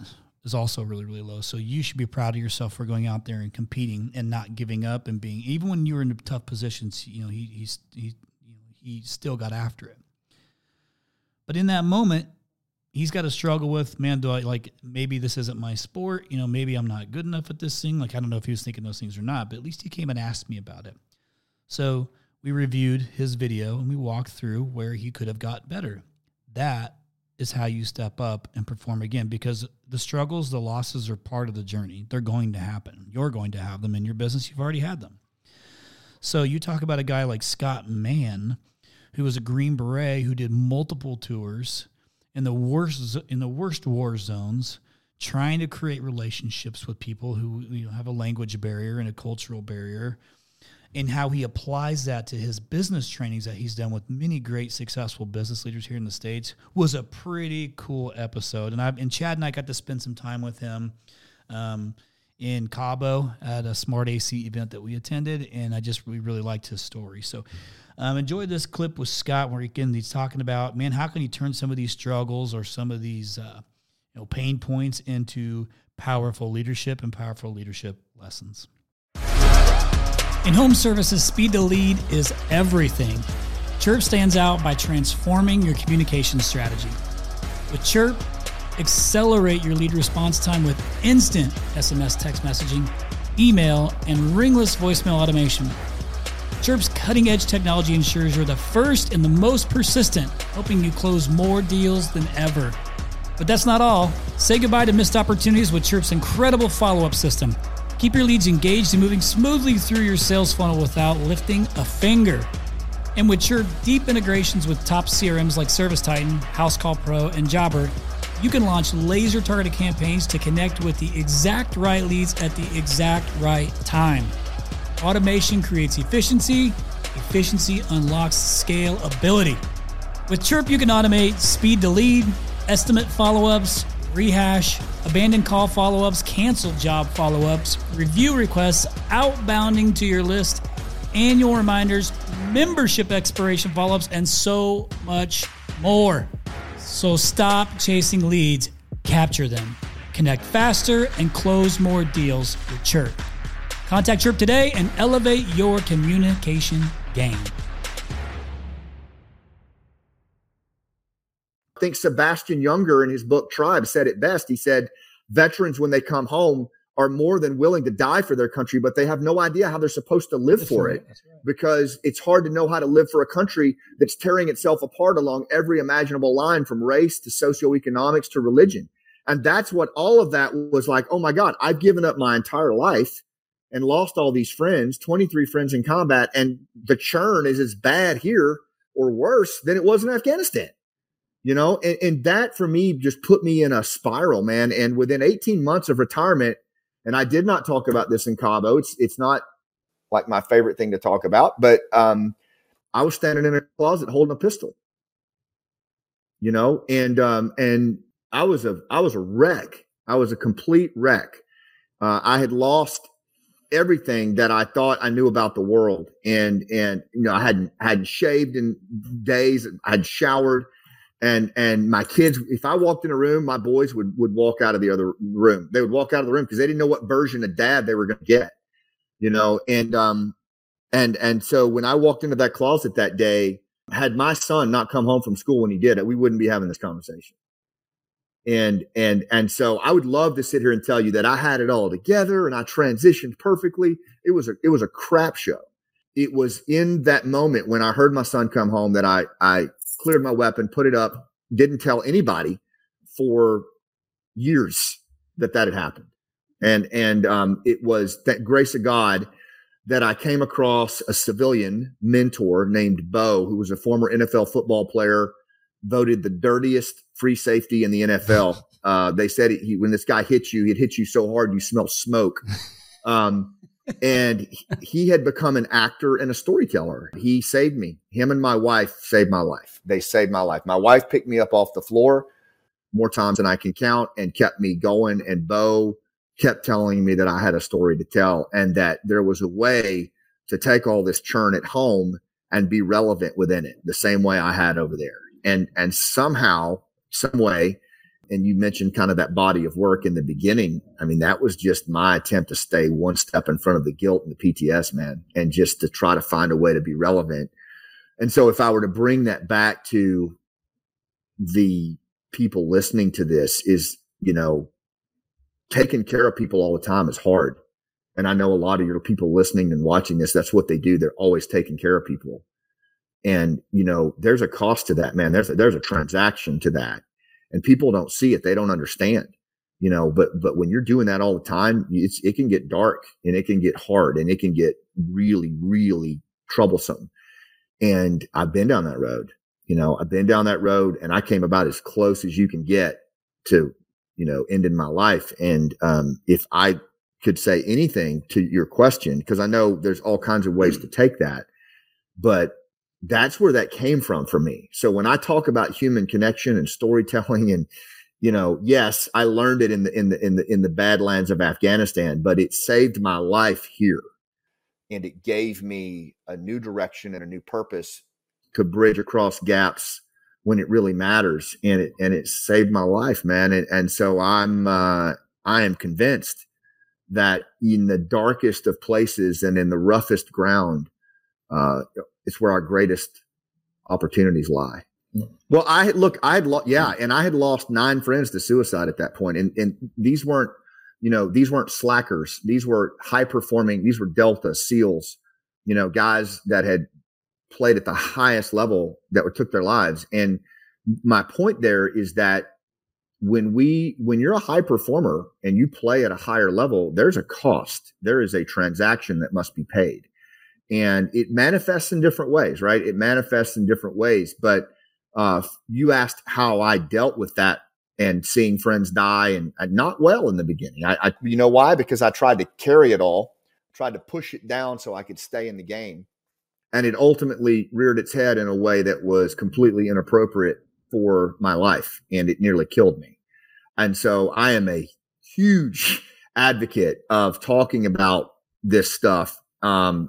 is also really, really low. So you should be proud of yourself for going out there and competing and not giving up and being, even when you were in tough positions, he still got after it. But in that moment, he's got to struggle with, man, do I, like, maybe this isn't my sport. Maybe I'm not good enough at this thing. Like, I don't know if he was thinking those things or not, but at least he came and asked me about it. So we reviewed his video and we walked through where he could have got better. That is how you step up and perform again, because the struggles, the losses are part of the journey. They're going to happen. You're going to have them in your business. You've already had them. So you talk about a guy like Scott Mann, who was a Green Beret who did multiple tours in the worst war zones, trying to create relationships with people who have a language barrier and a cultural barrier, and how he applies that to his business trainings that he's done with many great successful business leaders here in the States was a pretty cool episode. And Chad and I got to spend some time with him in Cabo at a Smart AC event that we attended, and we really liked his story. So enjoy this clip with Scott where he's talking about, man, how can you turn some of these struggles or some of these pain points into powerful leadership and powerful leadership lessons. In home services, speed to lead is everything. Chirp stands out by transforming your communication strategy. With Chirp, accelerate your lead response time with instant SMS text messaging, email, and ringless voicemail automation. Chirp's cutting-edge technology ensures you're the first and the most persistent, helping you close more deals than ever. But that's not all. Say goodbye to missed opportunities with Chirp's incredible follow-up system. Keep your leads engaged and moving smoothly through your sales funnel without lifting a finger. And with Chirp deep integrations with top CRMs like ServiceTitan, HouseCall Pro, and Jobber, you can launch laser-targeted campaigns to connect with the exact right leads at the exact right time. Automation creates efficiency. Efficiency unlocks scalability. With Chirp, you can automate speed to lead, estimate follow-ups, rehash, abandoned call follow-ups, canceled job follow-ups, review requests, outbounding to your list, annual reminders, membership expiration follow-ups, and so much more. So stop chasing leads, capture them, connect faster, and close more deals with Chirp. Contact Chirp today and elevate your communication game. I think Sebastian Junger in his book Tribe said it best. He said, veterans, when they come home, are more than willing to die for their country, but they have no idea how they're supposed to live for it, because it's hard to know how to live for a country that's tearing itself apart along every imaginable line, from race to socioeconomics to religion. And that's what all of that was like. Oh my God, I've given up my entire life and lost all these friends, 23 friends in combat. And the churn is as bad here or worse than it was in Afghanistan. And that for me just put me in a spiral, man. And within 18 months of retirement, and I did not talk about this in Cabo, it's not like my favorite thing to talk about, but I was standing in a closet holding a pistol, and I was a wreck. I was a complete wreck. I had lost everything that I thought I knew about the world. And I hadn't shaved in days. I had showered. And my kids, if I walked in a room, my boys would walk out of the other room. They would walk out of the room because they didn't know what version of dad they were going to get, and so when I walked into that closet that day, had my son not come home from school when he did it, we wouldn't be having this conversation. And so I would love to sit here and tell you that I had it all together and I transitioned perfectly. It was a crap show. It was in that moment when I heard my son come home that I cleared my weapon, put it up, didn't tell anybody for years that had happened. And it was that grace of God that I came across a civilian mentor named Bo, who was a former NFL football player, voted the dirtiest free safety in the NFL. They said when this guy hit you, he'd hit you so hard you smell smoke. And he had become an actor and a storyteller. He saved me. Him and my wife saved my life. They saved my life. My wife picked me up off the floor more times than I can count and kept me going. And Bo kept telling me that I had a story to tell and that there was a way to take all this churn at home and be relevant within it the same way I had over there. And somehow, some way, And you mentioned kind of that body of work in the beginning. I mean, that was just my attempt to stay one step in front of the guilt and the PTS, man, and just to try to find a way to be relevant. And so if I were to bring that back to the people listening to this, is, taking care of people all the time is hard. And I know a lot of your people listening and watching this, that's what they do. They're always taking care of people. And, there's a cost to that, man. There's a transaction to that. And people don't see it. They don't understand, but when you're doing that all the time, it can get dark and it can get hard and it can get really, really troublesome. And I've been down that road, and I came about as close as you can get to, ending my life. And, if I could say anything to your question, because I know there's all kinds of ways to take that, but that's where that came from for me. So when I talk about human connection and storytelling, and yes, I learned it in the Badlands of Afghanistan, but it saved my life here, and it gave me a new direction and a new purpose to bridge across gaps when it really matters, and it saved my life, man. And so I am convinced that in the darkest of places and in the roughest ground, it's where our greatest opportunities lie. Well, I had lost 9 friends to suicide at that point. And these weren't slackers. These were high performing. These were Delta SEALs, guys that had played at the highest level that took their lives. And my point there is that when you're a high performer and you play at a higher level, there's a cost. There is a transaction that must be paid. And it manifests in different ways, right? It manifests in different ways. But you asked how I dealt with that and seeing friends die, and not well in the beginning. I you know why? Because I tried to carry it all, tried to push it down so I could stay in the game. And it ultimately reared its head in a way that was completely inappropriate for my life, and it nearly killed me. And so I am a huge advocate of talking about this stuff. And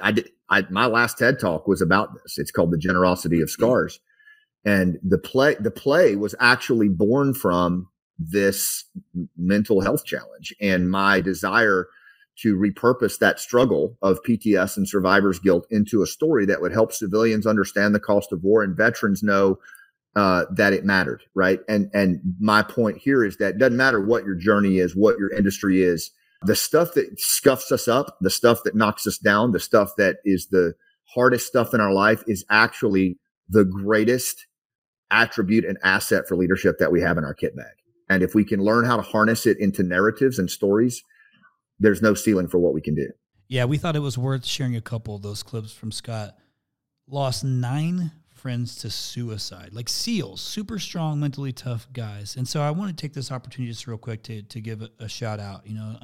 my last TED Talk was about this. It's called The Generosity of Scars. And the play was actually born from this mental health challenge and my desire to repurpose that struggle of PTS and survivor's guilt into a story that would help civilians understand the cost of war and veterans know that it mattered, right? And my point here is that it doesn't matter what your journey is, what your industry is, the stuff that scuffs us up, the stuff that knocks us down, the stuff that is the hardest stuff in our life is actually the greatest attribute and asset for leadership that we have in our kit bag. And if we can learn how to harness it into narratives and stories, there's no ceiling for what we can do. Yeah, we thought it was worth sharing a couple of those clips from Scott. Lost 9 friends to suicide, like SEALs, super strong, mentally tough guys. And so I want to take this opportunity just real quick to give a shout out.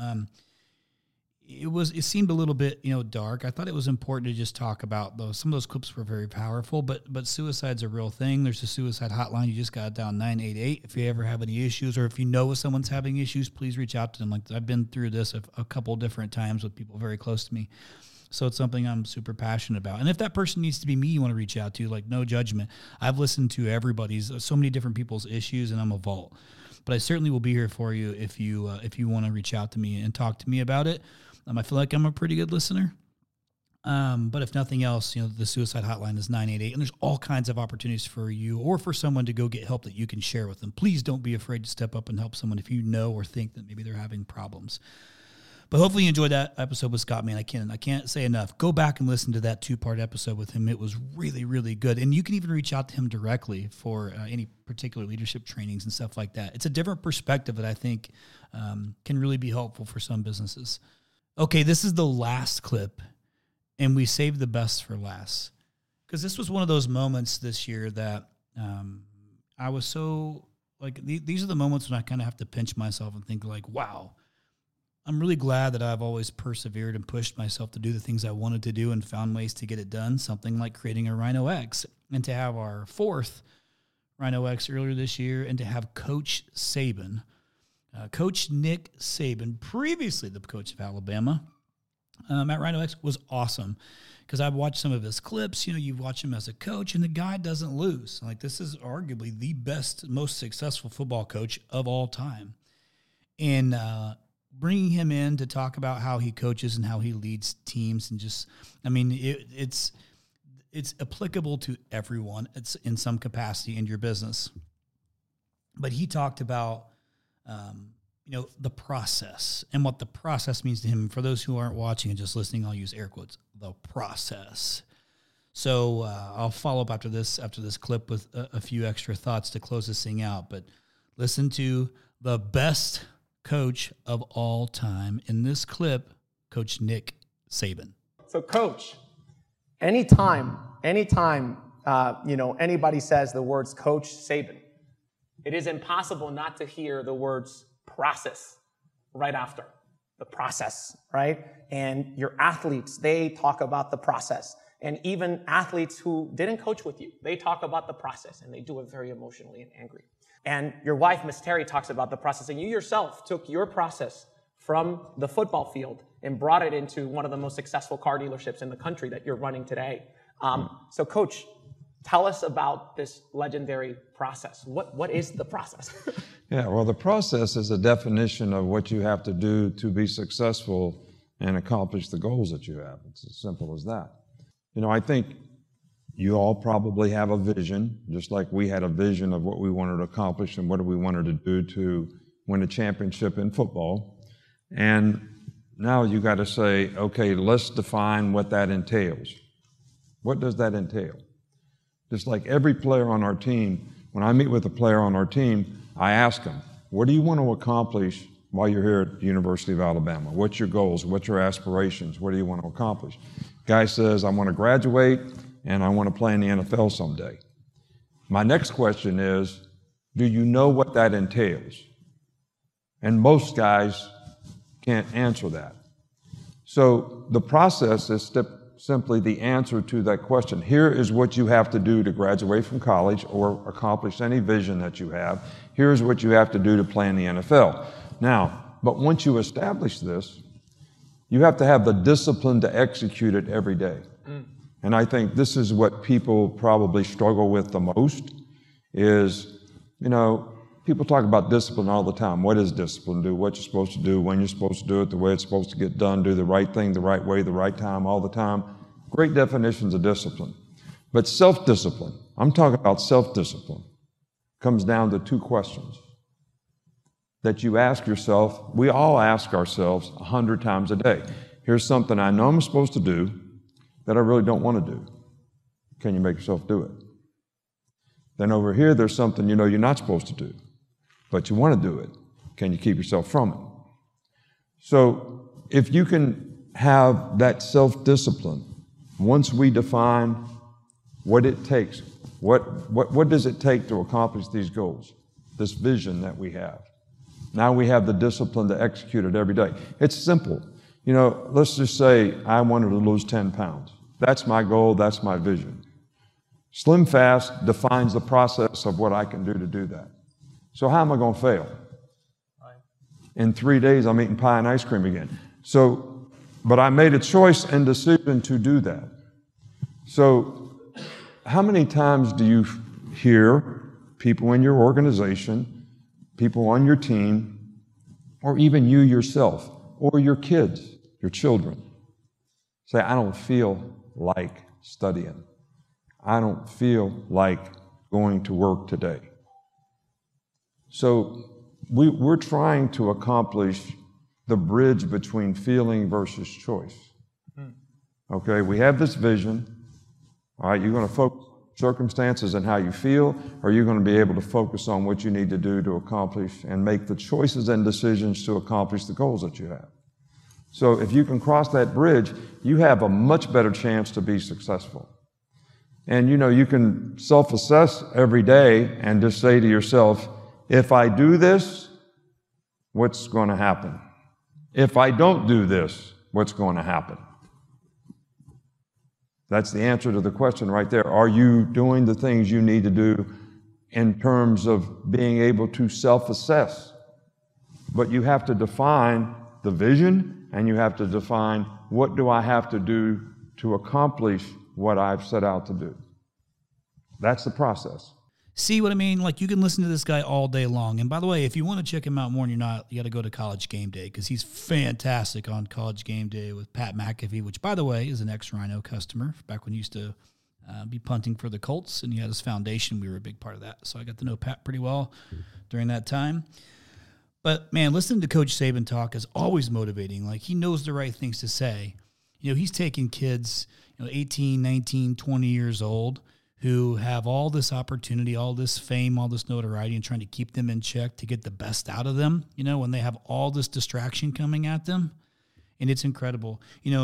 It seemed a little bit, dark. I thought it was important to just talk about those. Some of those clips were very powerful, but suicide's a real thing. There's a suicide hotline. You just got down 988. If you ever have any issues, or if you know if someone's having issues, please reach out to them. Like, I've been through this a couple different times with people very close to me. So it's something I'm super passionate about. And if that person needs to be me, you want to reach out to, like, no judgment. I've listened to everybody's, so many different people's issues, and I'm a vault. But I certainly will be here for you if you want to reach out to me and talk to me about it. I feel like I'm a pretty good listener. But if nothing else, the suicide hotline is 988, and there's all kinds of opportunities for you or for someone to go get help that you can share with them. Please don't be afraid to step up and help someone if you know or think that maybe they're having problems. But hopefully you enjoyed that episode with Scott, man. I can't say enough. Go back and listen to that 2-part episode with him. It was really, really good. And you can even reach out to him directly for any particular leadership trainings and stuff like that. It's a different perspective that I think can really be helpful for some businesses. Okay, this is the last clip, and we saved the best for last. Because this was one of those moments this year that I was so, these are the moments when I kind of have to pinch myself and think, wow, I'm really glad that I've always persevered and pushed myself to do the things I wanted to do and found ways to get it done, something like creating a Rhino X. And to have our 4th Rhino X earlier this year, and to have Coach Saban, Coach Nick Saban, previously the coach of Alabama, Matt Rhino X was awesome because I've watched some of his clips. You know, you've watched him as a coach, and the guy doesn't lose. Like, this is arguably the best, most successful football coach of all time. And bringing him in to talk about how he coaches and how he leads teams, and just, I mean, it's applicable to everyone. It's in some capacity in your business. But he talked about, you know, the process and what the process means to him. For those who aren't watching and just listening, I'll use air quotes, the process. So I'll follow up after this clip with a few extra thoughts to close this thing out. But listen to the best coach of all time in this clip, Coach Nick Saban. So, Coach, anytime, you know, anybody says the words Coach Saban, it is impossible not to hear the words process right after. The process, right? And your athletes, they talk about the process. And even athletes who didn't coach with you, they talk about the process, and they do it very emotionally and angry. And your wife, Miss Terry, talks about the process, and you yourself took your process from the football field and brought it into one of the most successful car dealerships in the country that you're running today. So, Coach, tell us about this legendary process. What is the process? Yeah, well, the process is a definition of what you have to do to be successful and accomplish the goals that you have. It's as simple as that. You know, I think you all probably have a vision, just like we had a vision of what we wanted to accomplish and what we wanted to do to win a championship in football. And now you got to say, okay, let's define what that entails. What does that entail? Just like every player on our team, when I meet with a player on our team, I ask them, what do you want to accomplish while you're here at the University of Alabama? What's your goals? What's your aspirations? What do you want to accomplish? Guy says, I want to graduate and I want to play in the NFL someday. My next question is, do you know what that entails? And most guys can't answer that. So the process is simply the answer to that question. Here is what you have to do to graduate from college or accomplish any vision that you have. Here's what you have to do to play in the NFL. Now, but once you establish this, you have to have the discipline to execute it every day. And I think this is what people probably struggle with the most is, you know, people talk about discipline all the time. What is discipline? Do what you're supposed to do, when you're supposed to do it, the way it's supposed to get done, do the right thing the right way, the right time, all the time. Great definitions of discipline. But self-discipline, I'm talking about self-discipline, comes down to two questions that you ask yourself. We all ask ourselves 100 times a day. Here's something I know I'm supposed to do that I really don't want to do. Can you make yourself do it? Then over here, there's something you know you're not supposed to do, but you want to do it. Can you keep yourself from it? So if you can have that self-discipline, once we define what it takes, what does it take to accomplish these goals, this vision that we have? Now we have the discipline to execute it every day. It's simple. You know, let's just say I wanted to lose 10 pounds. That's my goal, that's my vision. Slim Fast defines the process of what I can do to do that. So how am I going to fail? In 3 days, I'm eating pie and ice cream again. So, but I made a choice and decision to do that. So how many times do you hear people in your organization, people on your team, or even you yourself, or your kids, your children, say, I don't feel like studying. I don't feel like going to work today. So we're trying to accomplish the bridge between feeling versus choice. Okay, we have this vision. All right, you're going to focus on circumstances and how you feel, or you're going to be able to focus on what you need to do to accomplish and make the choices and decisions to accomplish the goals that you have. So if you can cross that bridge, you have a much better chance to be successful. And you know, you can self-assess every day and just say to yourself, if I do this, what's going to happen? If I don't do this, what's going to happen? That's the answer to the question right there. Are you doing the things you need to do in terms of being able to self-assess? But you have to define the vision and you have to define what do I have to do to accomplish what I've set out to do? That's the process. See what I mean? Like, you can listen to this guy all day long. And by the way, if you want to check him out more and you're not, you got to go to College Game Day, because he's fantastic on College Game Day with Pat McAfee, which, by the way, is an ex-Rhino customer. Back when he used to be punting for the Colts and he had his foundation, we were a big part of that. So I got to know Pat pretty well during that time. But, man, listening to Coach Saban talk is always motivating. Like, he knows the right things to say. You know, he's taking kids, 18, 19, 20 years old who have all this opportunity, all this fame, all this notoriety, and trying to keep them in check to get the best out of them, when they have all this distraction coming at them. And it's incredible.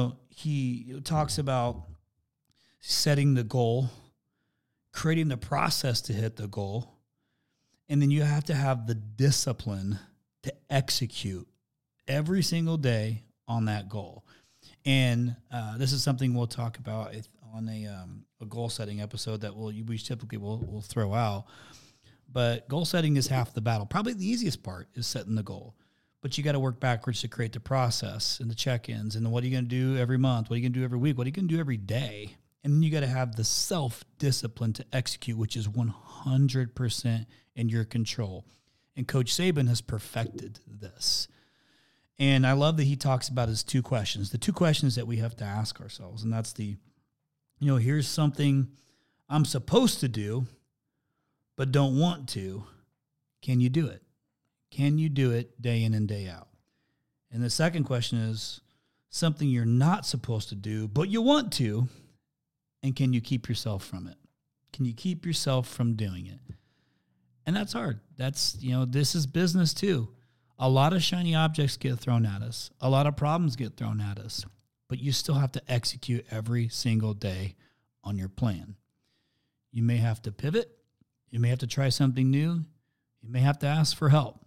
He talks about setting the goal, creating the process to hit the goal, and then you have to have the discipline to execute every single day on that goal. And this is something we'll talk about on a goal setting episode that we typically will throw out. But goal setting is half the battle. Probably the easiest part is setting the goal. But you got to work backwards to create the process and the check-ins. And then what are you going to do every month? What are you going to do every week? What are you going to do every day? And then you got to have the self-discipline to execute, which is 100% in your control. And Coach Saban has perfected this. And I love that he talks about his two questions, the two questions that we have to ask ourselves. And that's here's something I'm supposed to do, but don't want to. Can you do it? Can you do it day in and day out? And the second question is something you're not supposed to do, but you want to. And can you keep yourself from it? Can you keep yourself from doing it? And that's hard. That's, this is business too. A lot of shiny objects get thrown at us. A lot of problems get thrown at us. But you still have to execute every single day on your plan. You may have to pivot. You may have to try something new. You may have to ask for help.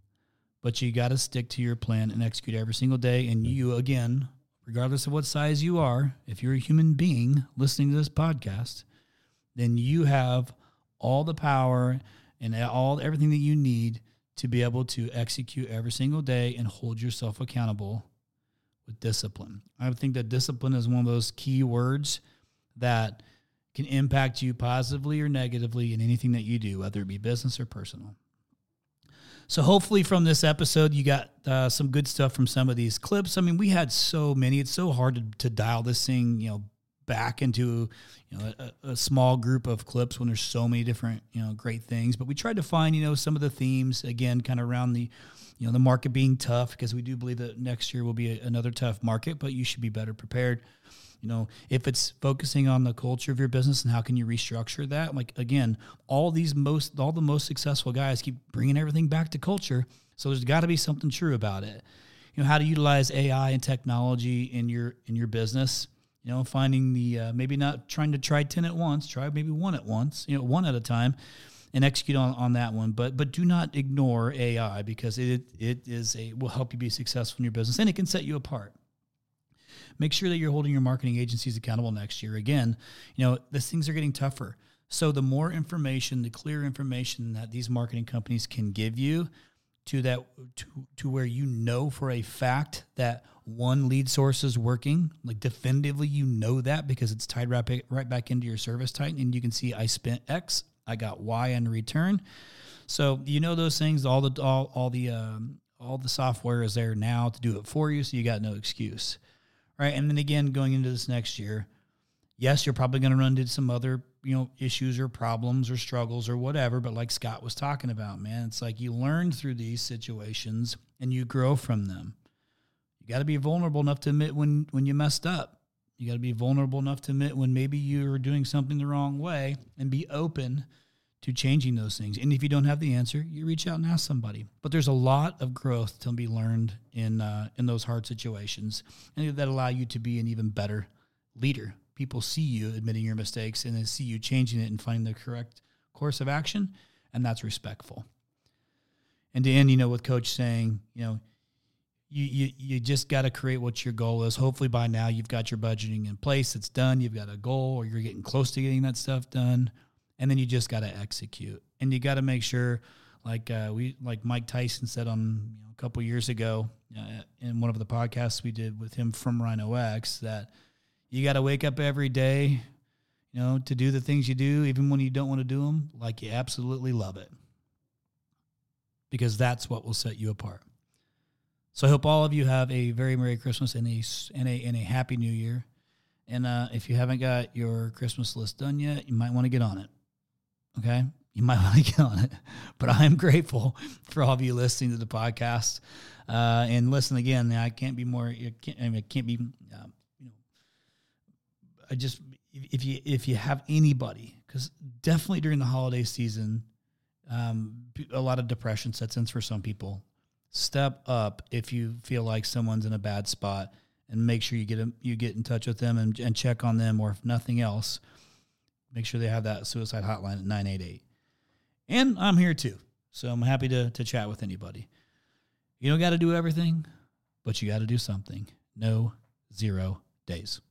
But you got to stick to your plan and execute every single day. And you, again, regardless of what size you are, if you're a human being listening to this podcast, then you have all the power and everything that you need to be able to execute every single day and hold yourself accountable with discipline. I think that discipline is one of those key words that can impact you positively or negatively in anything that you do, whether it be business or personal. So hopefully from this episode, you got some good stuff from some of these clips. I mean, we had so many. It's so hard to dial this thing, back into a small group of clips when there's so many different great things. But we tried to find some of the themes, again, kind of around the the market being tough, because we do believe that next year will be another tough market, but you should be better prepared. If it's focusing on the culture of your business and how can you restructure that, like, again, all the most successful guys keep bringing everything back to culture. So there's got to be something true about it. How to utilize AI and technology in your business. Finding the maybe not trying to try 10 at once, try maybe one at once, one at a time, and execute on that one. But do not ignore AI, because it will help you be successful in your business, and it can set you apart. Make sure that you're holding your marketing agencies accountable next year. Again, these things are getting tougher. So the more information, the clear information that these marketing companies can give you to where for a fact that one lead source is working, like definitively that, because it's tied right back into your service type, and you can see I spent X, I got Y in return. So those things, all the software is there now to do it for you, so you got no excuse. Right? And then again, going into this next year, yes, you're probably going to run into some other, issues or problems or struggles or whatever. But like Scott was talking about, man, it's like you learn through these situations and you grow from them. You got to be vulnerable enough to admit when you messed up. You got to be vulnerable enough to admit when maybe you're doing something the wrong way, and be open to changing those things. And if you don't have the answer, you reach out and ask somebody. But there's a lot of growth to be learned in those hard situations, and that allow you to be an even better leader. People see you admitting your mistakes, and they see you changing it and finding the correct course of action, and that's respectful. And to end, with Coach saying, you just got to create what your goal is. Hopefully by now you've got your budgeting in place. It's done. You've got a goal, or you're getting close to getting that stuff done. And then you just got to execute. And you got to make sure, like Mike Tyson said on couple years ago in one of the podcasts we did with him from Rhino X that you got to wake up every day, to do the things you do, even when you don't want to do them, like you absolutely love it, because that's what will set you apart. So I hope all of you have a very Merry Christmas and a Happy New Year. And if you haven't got your Christmas list done yet, you might want to get on it. Okay? You might want to get on it. But I am grateful for all of you listening to the podcast. And listen again, I can't be more, if you have anybody, because definitely during the holiday season, a lot of depression sets in for some people. Step up if you feel like someone's in a bad spot, and make sure you get in touch with them and check on them, or if nothing else, make sure they have that suicide hotline at 988. And I'm here too, so I'm happy to chat with anybody. You don't got to do everything, but you got to do something. No 0 days.